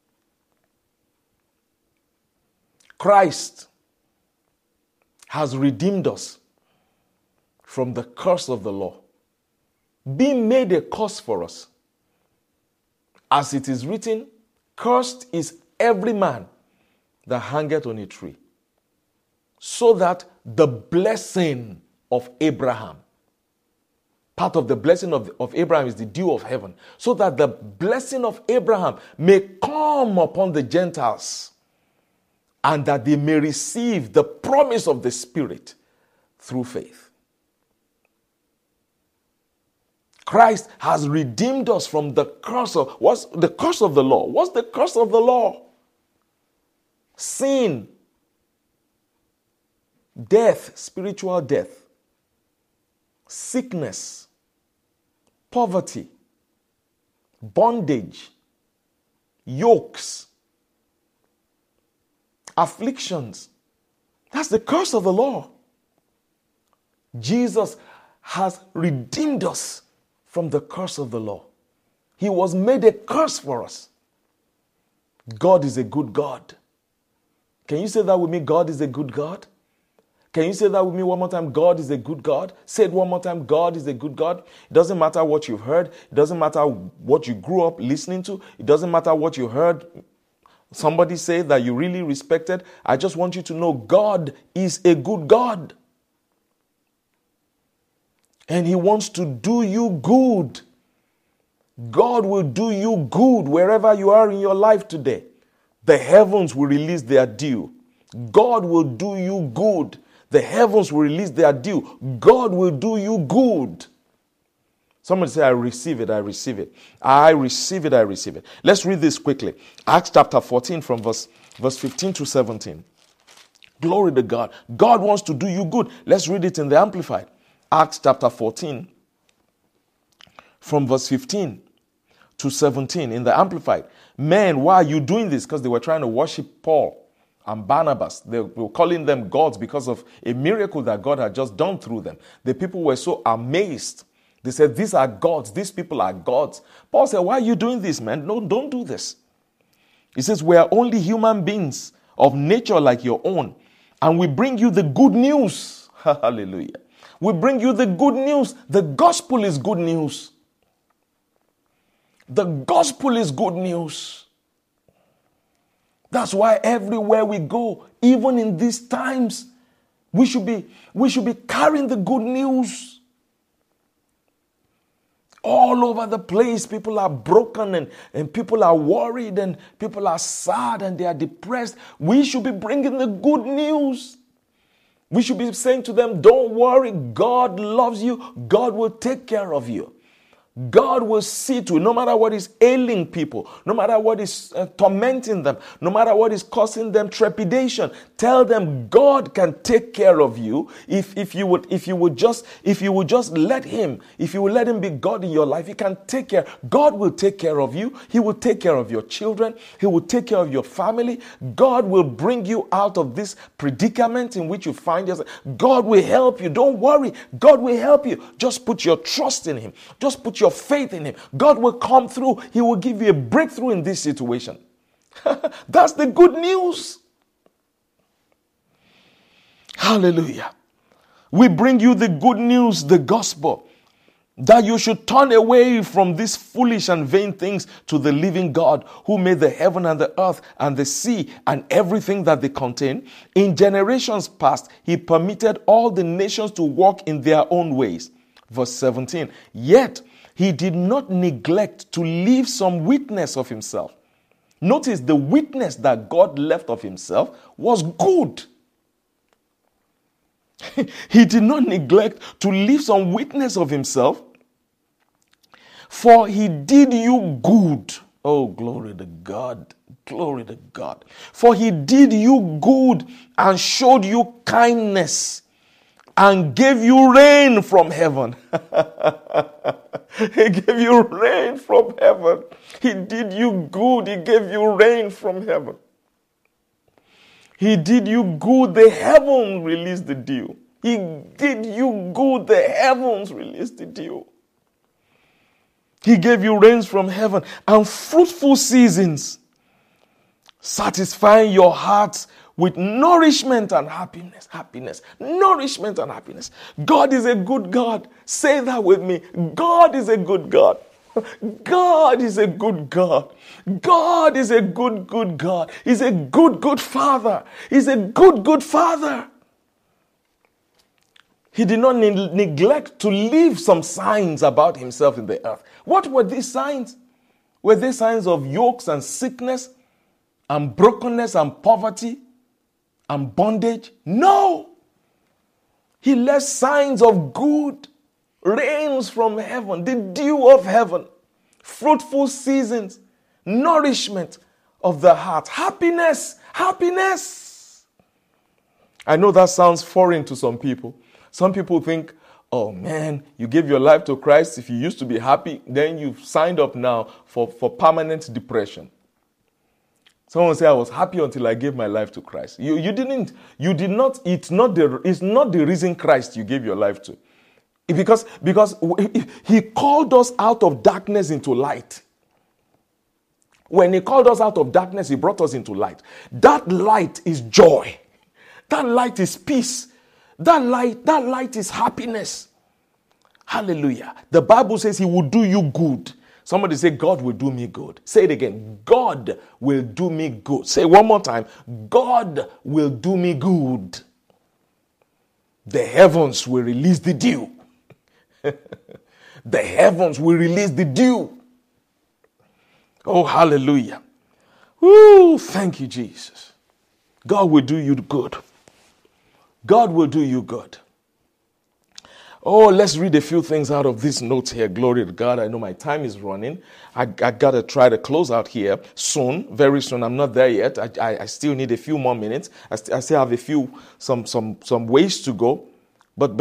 Christ has redeemed us from the curse of the law, being made a curse for us. As it is written, cursed is every man that hangeth on a tree, so that the blessing of Abraham, part of the blessing of Abraham is the dew of heaven, so that the blessing of Abraham may come upon the Gentiles, and that they may receive the promise of the Spirit through faith. Christ has redeemed us from the curse of, what's the curse of the law? What's the curse of the law? Sin, death, spiritual death, sickness, poverty, bondage, yokes, afflictions. That's the curse of the law. Jesus has redeemed us from the curse of the law. He was made a curse for us. God is a good God. Can you say that with me? God is a good God. Can you say that with me one more time? God is a good God. Say it one more time. God is a good God. It doesn't matter what you've heard. It doesn't matter what you grew up listening to. It doesn't matter what you heard somebody say that you really respected. I just want you to know God is a good God. And He wants to do you good. God will do you good wherever you are in your life today. The heavens will release their dew. God will do you good. The heavens will release their dew. God will do you good. Somebody say, I receive it, I receive it. I receive it, I receive it. Let's read this quickly. Acts chapter 14 from verse 15 to 17. Glory to God. God wants to do you good. Let's read it in the Amplified. Acts chapter 14 from verse 15 to 17 in the Amplified. Men, why are you doing this? Because they were trying to worship Paul and Barnabas. They were calling them gods because of a miracle that God had just done through them. The people were so amazed. They said, these are gods. These people are gods. Paul said, why are you doing this, man? No, don't do this. He says, we are only human beings of nature like your own. And we bring you the good news. Hallelujah. We bring you the good news. The gospel is good news. The gospel is good news. That's why everywhere we go, even in these times, we should be carrying the good news. All over the place, people are broken and people are worried and people are sad and they are depressed. We should be bringing the good news. We should be saying to them, don't worry, God loves you. God will take care of you. God will see to it, no matter what is ailing people, no matter what is tormenting them, no matter what is causing them trepidation. Tell them God can take care of you if you would just let Him, if you will let Him be God in your life. He can take care. God will take care of you. He will take care of your children. He will take care of your family. God will bring you out of this predicament in which you find yourself. God will help you. Don't worry. God will help you. Just put your trust in Him. Just put your faith in Him. God will come through. He will give you a breakthrough in this situation. That's the good news. Hallelujah. We bring you the good news, the gospel, that you should turn away from these foolish and vain things to the living God who made the heaven and the earth and the sea and everything that they contain. In generations past, He permitted all the nations to walk in their own ways. Verse 17. Yet He did not neglect to leave some witness of Himself. Notice the witness that God left of Himself was good. He did not neglect to leave some witness of Himself, for He did you good. Oh, glory to God. Glory to God. For He did you good and showed you kindness and gave you rain from heaven. He gave you rain from heaven. He did you good. He gave you rain from heaven. He did you good. The heavens released the dew. He did you good. The heavens released the dew. He gave you rains from heaven and fruitful seasons, satisfying your hearts with nourishment and happiness. Happiness. Nourishment and happiness. God is a good God. Say that with me. God is a good God. God is a good God. God is a good God. He's a good Father. He's a good Father. He did not neglect to leave some signs about Himself in the earth. What were these signs? Were they signs of yokes and sickness and brokenness and poverty and bondage? No. He left signs of good, rains from heaven, the dew of heaven, fruitful seasons, nourishment of the heart, happiness. I know that sounds foreign to some people. Some people think, oh man, you gave your life to Christ. If you used to be happy, then you've signed up now for permanent depression. Someone will say, I was happy until I gave my life to Christ. You did not, it's not the reason Christ you gave your life to. Because He called us out of darkness into light. When He called us out of darkness, He brought us into light. That light is joy. That light is peace. That light is happiness. Hallelujah. The Bible says He will do you good. Somebody say, God will do me good. Say it again. God will do me good. Say it one more time. God will do me good. The heavens will release the dew. The heavens will release the dew. Oh, hallelujah. Woo, thank you, Jesus. God will do you good. God will do you good. Oh, let's read a few things out of these notes here. Glory to God. I know my time is running. I got to try to close out here soon, very soon. I'm not there yet. I still need a few more minutes. I still have a few, some ways to go. But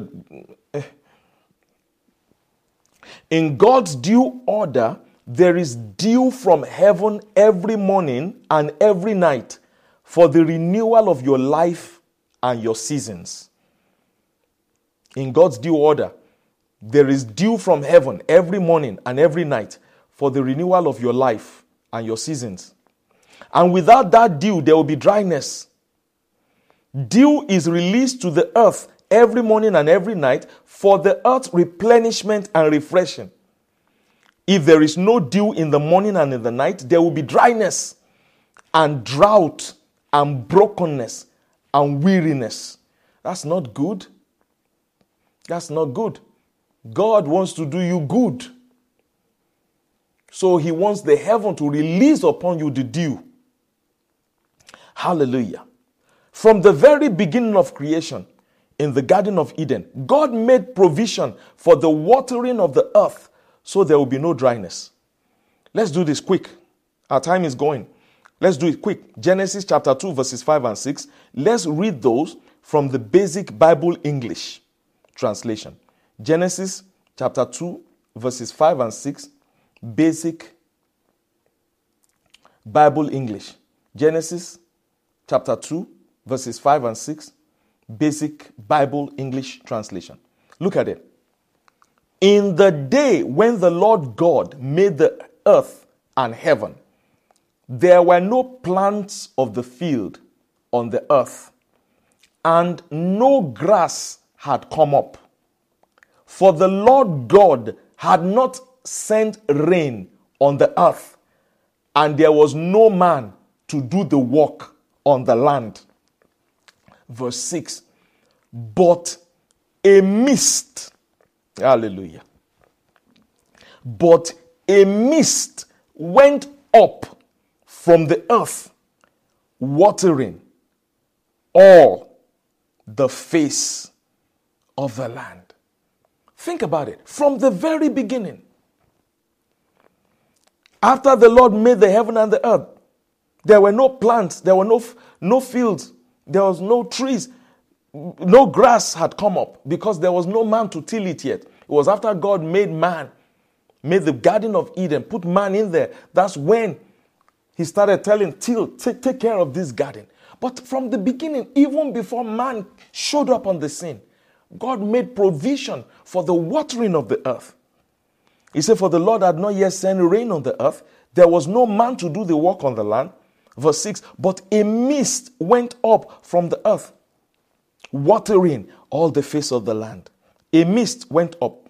in God's due order, there is dew from heaven every morning and every night for the renewal of your life and your seasons. In God's due order, there is dew from heaven every morning and every night for the renewal of your life and your seasons. And without that dew, there will be dryness. Dew is released to the earth every morning and every night for the earth's replenishment and refreshing. If there is no dew in the morning and in the night, there will be dryness and drought and brokenness and weariness. That's not good. That's not good. God wants to do you good. So he wants the heaven to release upon you the dew. Hallelujah. From the very beginning of creation, in the Garden of Eden, God made provision for the watering of the earth so there will be no dryness. Let's do this quick. Our time is going. Let's do it quick. Genesis chapter 2 verses 5 and 6. Let's read those from the basic Bible English translation. Genesis chapter 2 verses 5 and 6. Basic Bible English. Genesis chapter 2 verses 5 and 6. Basic Bible English translation. Look at it. In the day when the Lord God made the earth and heaven, there were no plants of the field on the earth, and no grass had come up. For the Lord God had not sent rain on the earth, and there was no man to do the work on the land. Verse 6. But a mist, hallelujah, but a mist went up from the earth, watering all the face of the land. Think about it. From the very beginning, after the Lord made the heaven and the earth, there were no plants, there were no fields, there was no trees, no grass had come up because there was no man to till it yet. It was after God made man, made the Garden of Eden, put man in there. That's when he started telling, take care of this garden. But from the beginning, even before man showed up on the scene, God made provision for the watering of the earth. He said, for the Lord had not yet sent rain on the earth. There was no man to do the work on the land. Verse 6, but a mist went up from the earth, watering all the face of the land. A mist went up.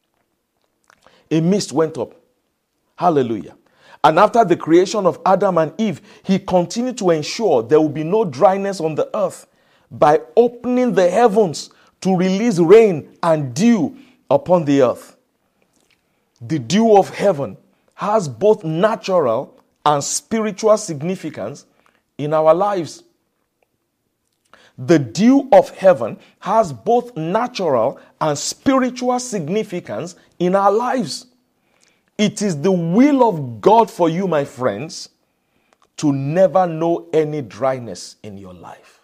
A mist went up. Hallelujah. And after the creation of Adam and Eve, he continued to ensure there will be no dryness on the earth by opening the heavens to release rain and dew upon the earth. The dew of heaven has both natural and spiritual significance in our lives. The dew of heaven has both natural and spiritual significance in our lives. It is the will of God for you, my friends, to never know any dryness in your life.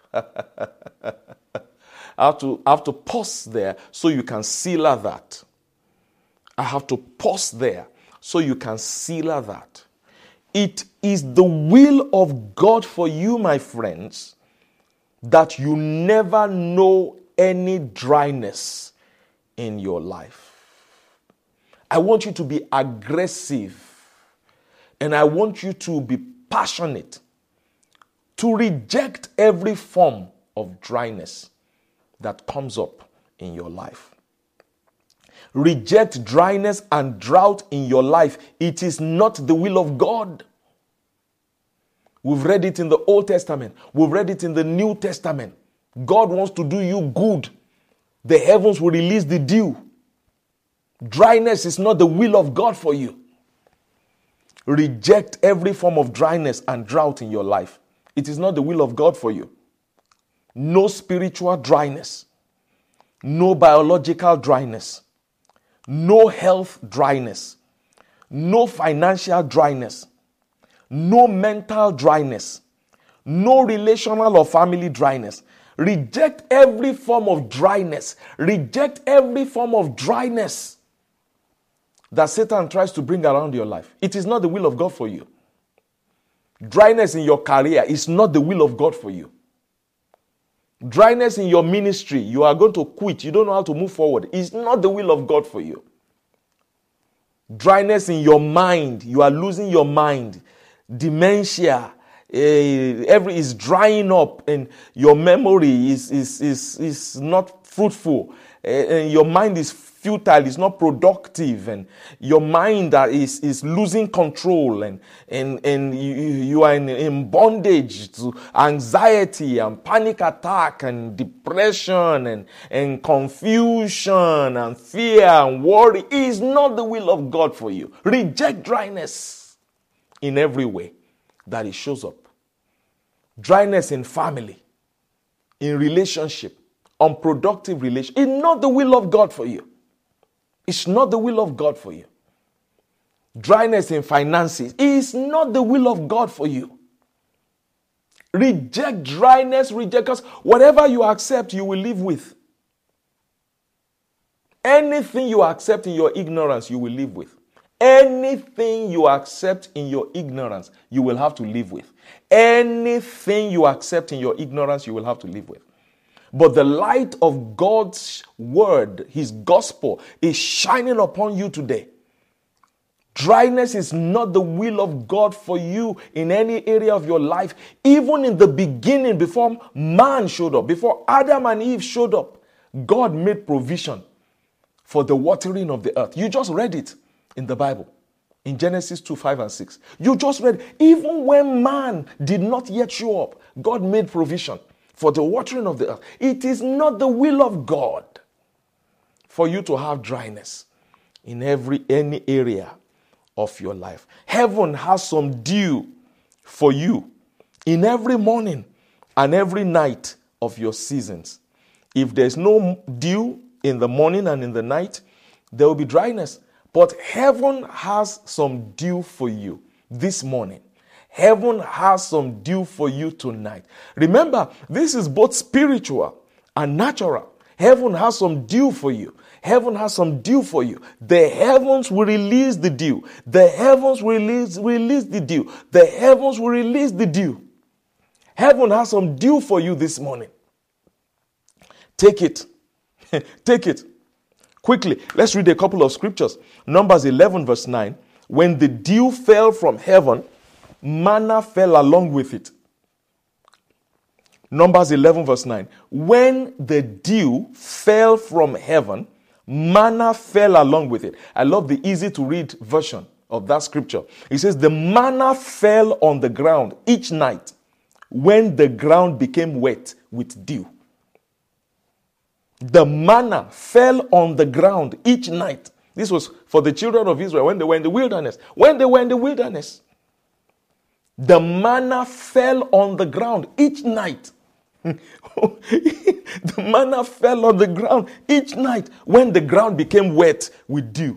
I have to pause there so you can seal that. I have to pause there so you can seal that. It is the will of God for you, my friends, that you never know any dryness in your life. I want you to be aggressive, and I want you to be passionate to reject every form of dryness that comes up in your life. Reject dryness and drought in your life. It is not the will of God. We've read it in the Old Testament. We've read it in the New Testament. God wants to do you good. The heavens will release the dew. Dryness is not the will of God for you. Reject every form of dryness and drought in your life. It is not the will of God for you. No spiritual dryness. No biological dryness. No health dryness. No financial dryness. No mental dryness. No relational or family dryness. Reject every form of dryness. Reject every form of dryness that Satan tries to bring around your life. It is not the will of God for you. Dryness in your career is not the will of God for you. Dryness in your ministry, you are going to quit. You don't know how to move forward. It's not the will of God for you. Dryness in your mind, you are losing your mind. Dementia, is drying up, and your memory is not fruitful. And your mind is futile, it's not productive, and your mind is losing control, and you are in bondage to anxiety and panic attack and depression and confusion and fear and worry. It is not the will of God for you. Reject dryness in every way that it shows up. Dryness in family, in relationship, unproductive relation. It's not the will of God for you. It's not the will of God for you. Dryness in finances is not the will of God for you. Reject dryness, because whatever you accept, you will live with. Anything you accept in your ignorance, you will live with. Anything you accept in your ignorance, you will have to live with. Anything you accept in your ignorance, you will have to live with. But the light of God's word, his gospel, is shining upon you today. Dryness is not the will of God for you in any area of your life. Even in the beginning, before man showed up, before Adam and Eve showed up, God made provision for the watering of the earth. You just read it in the Bible, in Genesis 2, 5 and 6. You just read, even when man did not yet show up, God made provision for the watering of the earth. It is not the will of God for you to have dryness in any area of your life. Heaven has some dew for you in every morning and every night of your seasons. If there's no dew in the morning and in the night, there will be dryness. But heaven has some dew for you this morning. Heaven has some dew for you tonight. Remember, this is both spiritual and natural. Heaven has some dew for you. Heaven has some dew for you. The heavens will release the dew. The heavens will release the dew. The heavens will release the dew. Heaven has some dew for you this morning. Take it. Take it. Quickly, let's read a couple of scriptures. Numbers 11 verse 9. When the dew fell from heaven, manna fell along with it. Numbers 11 verse 9. When the dew fell from heaven, manna fell along with it. I love the easy to read version of that scripture. It says, the manna fell on the ground each night when the ground became wet with dew. The manna fell on the ground each night. This was for the children of Israel when they were in the wilderness. When they were in the wilderness, the manna fell on the ground each night. The manna fell on the ground each night when the ground became wet with dew.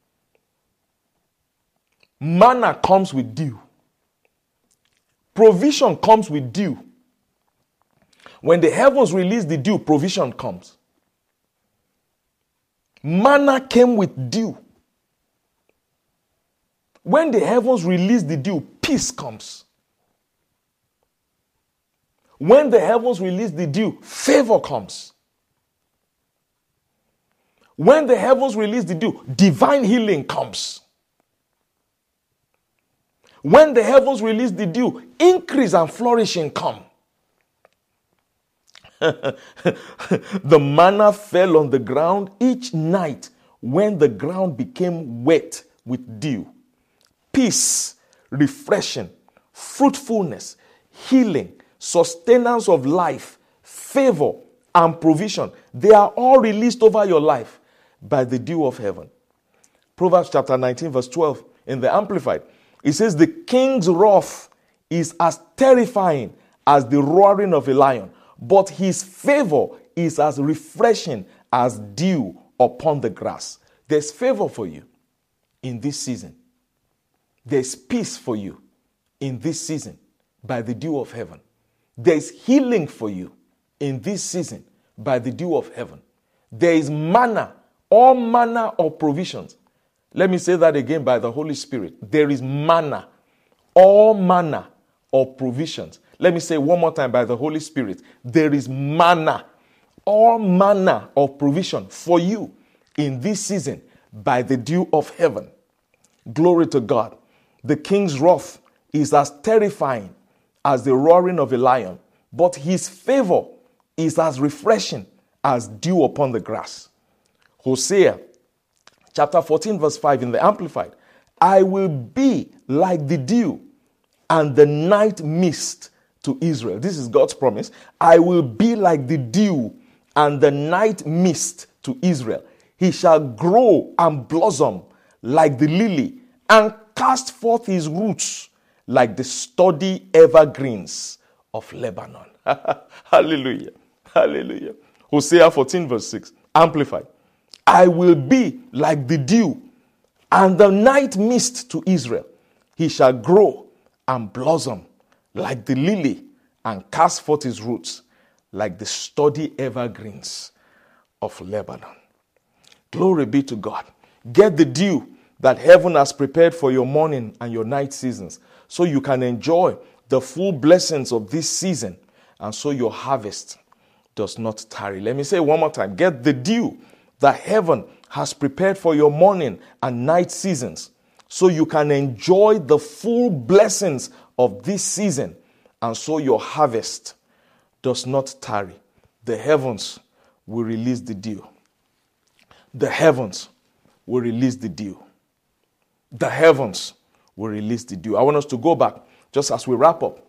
Manna comes with dew. Provision comes with dew. When the heavens release the dew, provision comes. Manna came with dew. When the heavens release the dew, peace comes. When the heavens release the dew, favor comes. When the heavens release the dew, divine healing comes. When the heavens release the dew, increase and flourishing come. The manna fell on the ground each night when the ground became wet with dew. Peace, refreshing, fruitfulness, healing, sustenance of life, favor, and provision. They are all released over your life by the dew of heaven. Proverbs chapter 19 verse 12 in the Amplified. It says the king's wrath is as terrifying as the roaring of a lion, but his favor is as refreshing as dew upon the grass. There's favor for you in this season. There's peace for you in this season by the dew of heaven. There's healing for you in this season by the dew of heaven. There is manna, all manner of provisions. Let me say that again by the Holy Spirit. There is manna, all manner of provisions. Let me say one more time by the Holy Spirit. There is manna, all manner of provision for you in this season by the dew of heaven. Glory to God. The king's wrath is as terrifying as the roaring of a lion, but his favor is as refreshing as dew upon the grass. Hosea chapter 14 verse 5 in the Amplified. I will be like the dew and the night mist to Israel. This is God's promise. I will be like the dew and the night mist to Israel. He shall grow and blossom like the lily and cast forth his roots like the sturdy evergreens of Lebanon. Hallelujah. Hallelujah. Hosea 14 verse 6. Amplified. I will be like the dew and the night mist to Israel. He shall grow and blossom like the lily and cast forth his roots like the sturdy evergreens of Lebanon. Glory be to God. Get the dew that heaven has prepared for your morning and your night seasons so you can enjoy the full blessings of this season and so your harvest does not tarry. Let me say one more time. Get the dew that heaven has prepared for your morning and night seasons so you can enjoy the full blessings of this season and so your harvest does not tarry. The heavens will release the dew. The heavens will release the dew. The heavens will release the dew. I want us to go back just as we wrap up.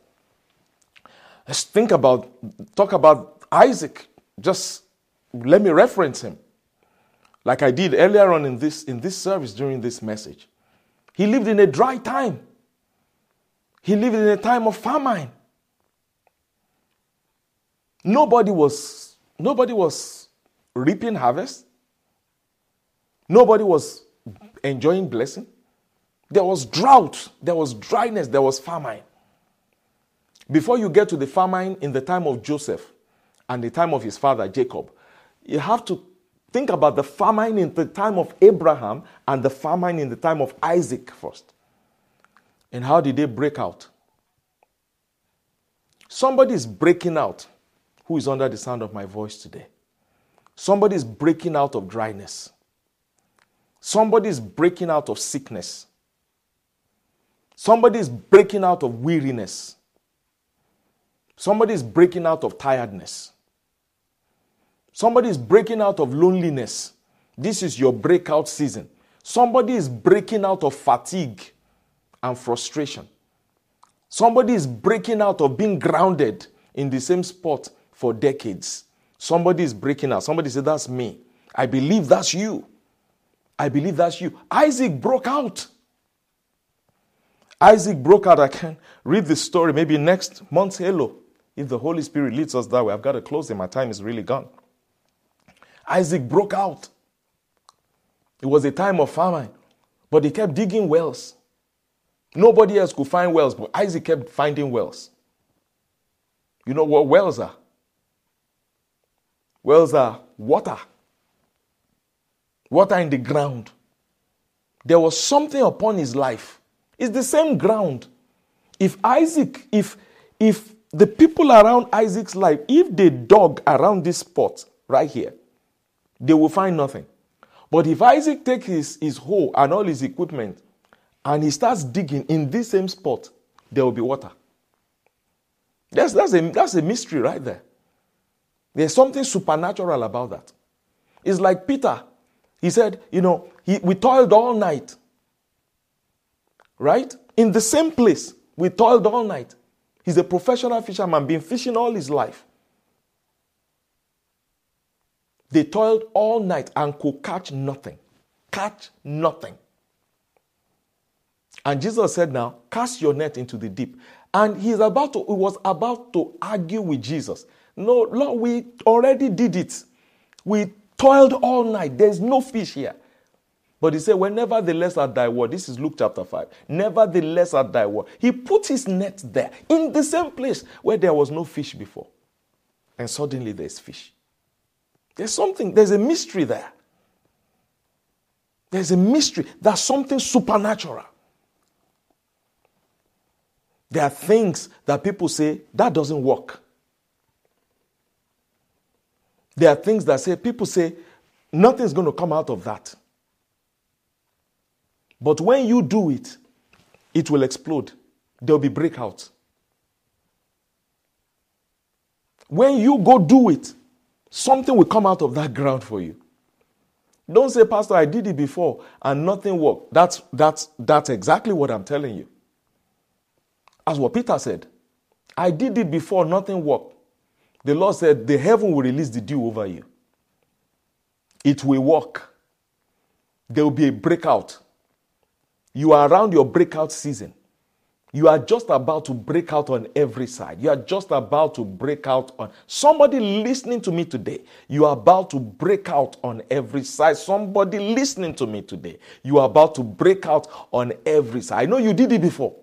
Let's talk about Isaac. Just let me reference him. Like I did earlier on in this service during this message. He lived in a dry time. He lived in a time of famine. Nobody was reaping harvest. Nobody was enjoying blessing. There was drought, there was dryness, there was famine. Before you get to the famine in the time of Joseph and the time of his father Jacob, you have to think about the famine in the time of Abraham and the famine in the time of Isaac first. And how did they break out? Somebody is breaking out who is under the sound of my voice today. Somebody is breaking out of dryness. Somebody is breaking out of sickness. Somebody is breaking out of weariness. Somebody is breaking out of tiredness. Somebody is breaking out of loneliness. This is your breakout season. Somebody is breaking out of fatigue and frustration. Somebody is breaking out of being grounded in the same spot for decades. Somebody is breaking out. Somebody said, that's me. I believe that's you. I believe that's you. Isaac broke out. Isaac broke out. I can read the story maybe next month's Hello. If the Holy Spirit leads us that way. I've got to close it. My time is really gone. Isaac broke out. It was a time of famine. But he kept digging wells. Nobody else could find wells, but Isaac kept finding wells. You know what wells are? Wells are water. Water in the ground. There was something upon his life. It's the same ground. If the people around Isaac's life, if they dug around this spot right here, they will find nothing. But if Isaac takes his hoe and all his equipment and he starts digging in this same spot, there will be water. That's a mystery right there. There's something supernatural about that. It's like Peter. He said, we toiled all night. Right? In the same place, we toiled all night. He's a professional fisherman, been fishing all his life. They toiled all night and could catch nothing. Catch nothing. And Jesus said, now, cast your net into the deep. And he was about to argue with Jesus. No, Lord, we already did it. We toiled all night. There's no fish here. But he said, well, nevertheless at thy word. This is Luke chapter 5. Nevertheless at thy word. He put his net there in the same place where there was no fish before. And suddenly there's fish. There's a mystery there. There's a mystery. There's something supernatural. There are things that people say, that doesn't work. There are things that people say, nothing's going to come out of that. But when you do it, it will explode. There will be breakouts. When you go do it, something will come out of that ground for you. Don't say, Pastor, I did it before and nothing worked. That's exactly what I'm telling you. That's what Peter said. I did it before, nothing worked. The Lord said, the heaven will release the dew over you. It will work. There will be a breakout. You are around your breakout season. You are just about to break out on every side. You are just about to break out on... Somebody listening to me today, you are about to break out on every side. Somebody listening to me today, you are about to break out on every side. I know you did it before.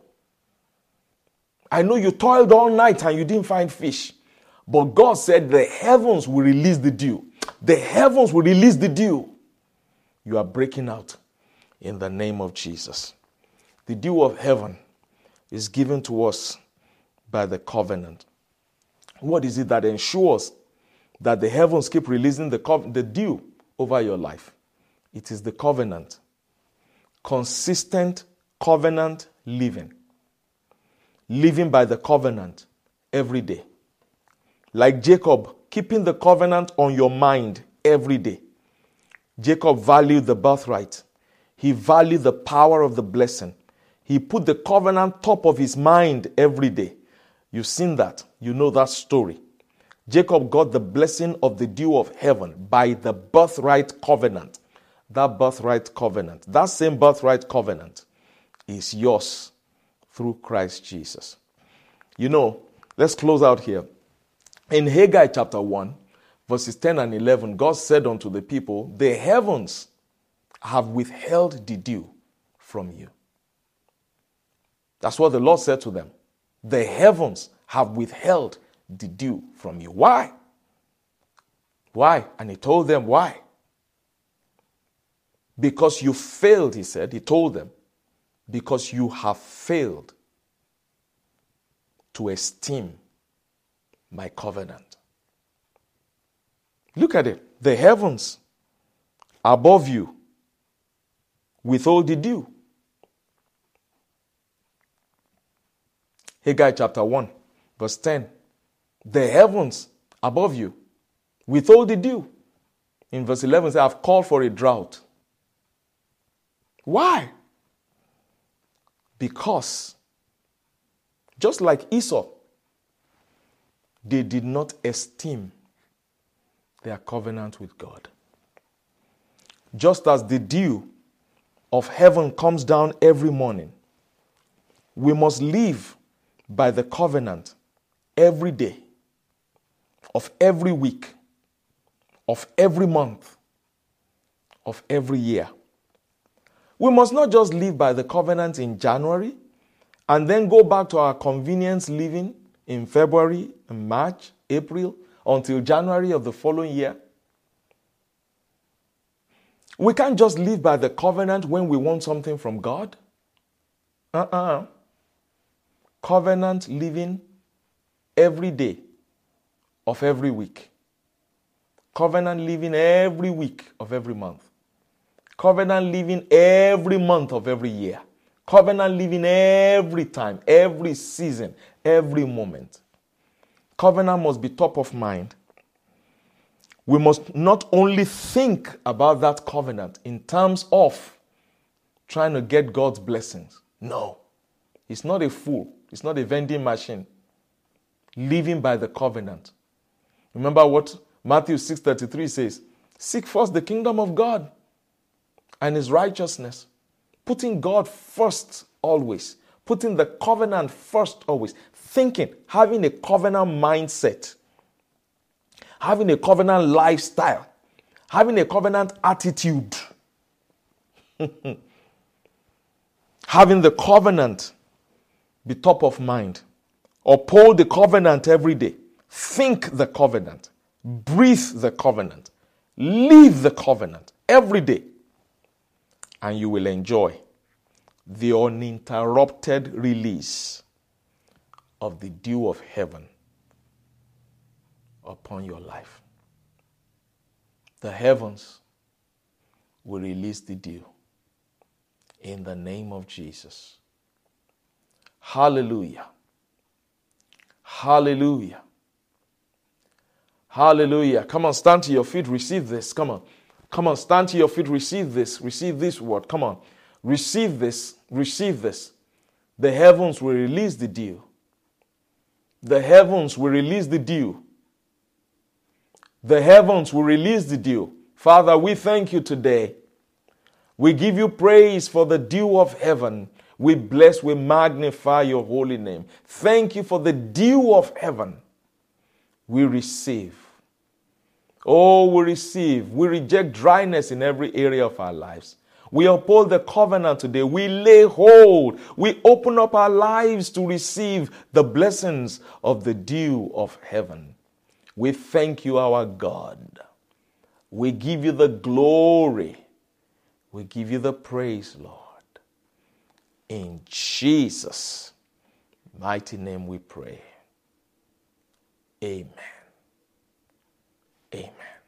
I know you toiled all night and you didn't find fish. But God said the heavens will release the dew. The heavens will release the dew. You are breaking out in the name of Jesus. The dew of heaven is given to us by the covenant. What is it that ensures that the heavens keep releasing the dew over your life? It is the covenant. Consistent covenant living. Living by the covenant every day. Like Jacob, keeping the covenant on your mind every day. Jacob valued the birthright. He valued the power of the blessing. He put the covenant top of his mind every day. You've seen that. You know that story. Jacob got the blessing of the dew of heaven by the birthright covenant. That birthright covenant, that same birthright covenant is yours through Christ Jesus. You know, let's close out here. In Haggai chapter 1, verses 10 and 11, God said unto the people, the heavens have withheld the dew from you. That's what the Lord said to them. The heavens have withheld the dew from you. Why? Why? And he told them why. Because you failed, he said. He told them. Because you have failed to esteem my covenant. Look at it. The heavens above you withhold the dew. Haggai chapter 1, verse 10. The heavens above you withhold the dew. In verse 11, say, I've called for a drought. Why? Because, just like Esau, they did not esteem their covenant with God. Just as the dew of heaven comes down every morning, we must live by the covenant every day, of every week, of every month, of every year. We must not just live by the covenant in January and then go back to our convenience living in February, and March, April, until January of the following year. We can't just live by the covenant when we want something from God. Covenant living every day of every week. Covenant living every week of every month. Covenant living every month of every year. Covenant living every time, every season, every moment. Covenant must be top of mind. We must not only think about that covenant in terms of trying to get God's blessings. No. He's not a fool. He's not a vending machine. Living by the covenant. Remember what Matthew 6:33 says. Seek first the kingdom of God and his righteousness. Putting God first always. Putting the covenant first always. Thinking, having a covenant mindset. Having a covenant lifestyle. Having a covenant attitude. Having the covenant be top of mind. Uphold the covenant every day. Think the covenant. Breathe the covenant. Live the covenant every day. And you will enjoy the uninterrupted release of the dew of heaven upon your life. The heavens will release the dew in the name of Jesus. Hallelujah. Hallelujah. Hallelujah. Come on, stand to your feet. Receive this. Come on. Come on, stand to your feet. Receive this. Receive this word. Come on. Receive this. Receive this. The heavens will release the dew. The heavens will release the dew. The heavens will release the dew. Father, we thank you today. We give you praise for the dew of heaven. We bless, we magnify your holy name. Thank you for the dew of heaven. We receive. Oh, we receive. We reject dryness in every area of our lives. We uphold the covenant today. We lay hold. We open up our lives to receive the blessings of the dew of heaven. We thank you, our God. We give you the glory. We give you the praise, Lord. In Jesus' mighty name we pray. Amen. Amen.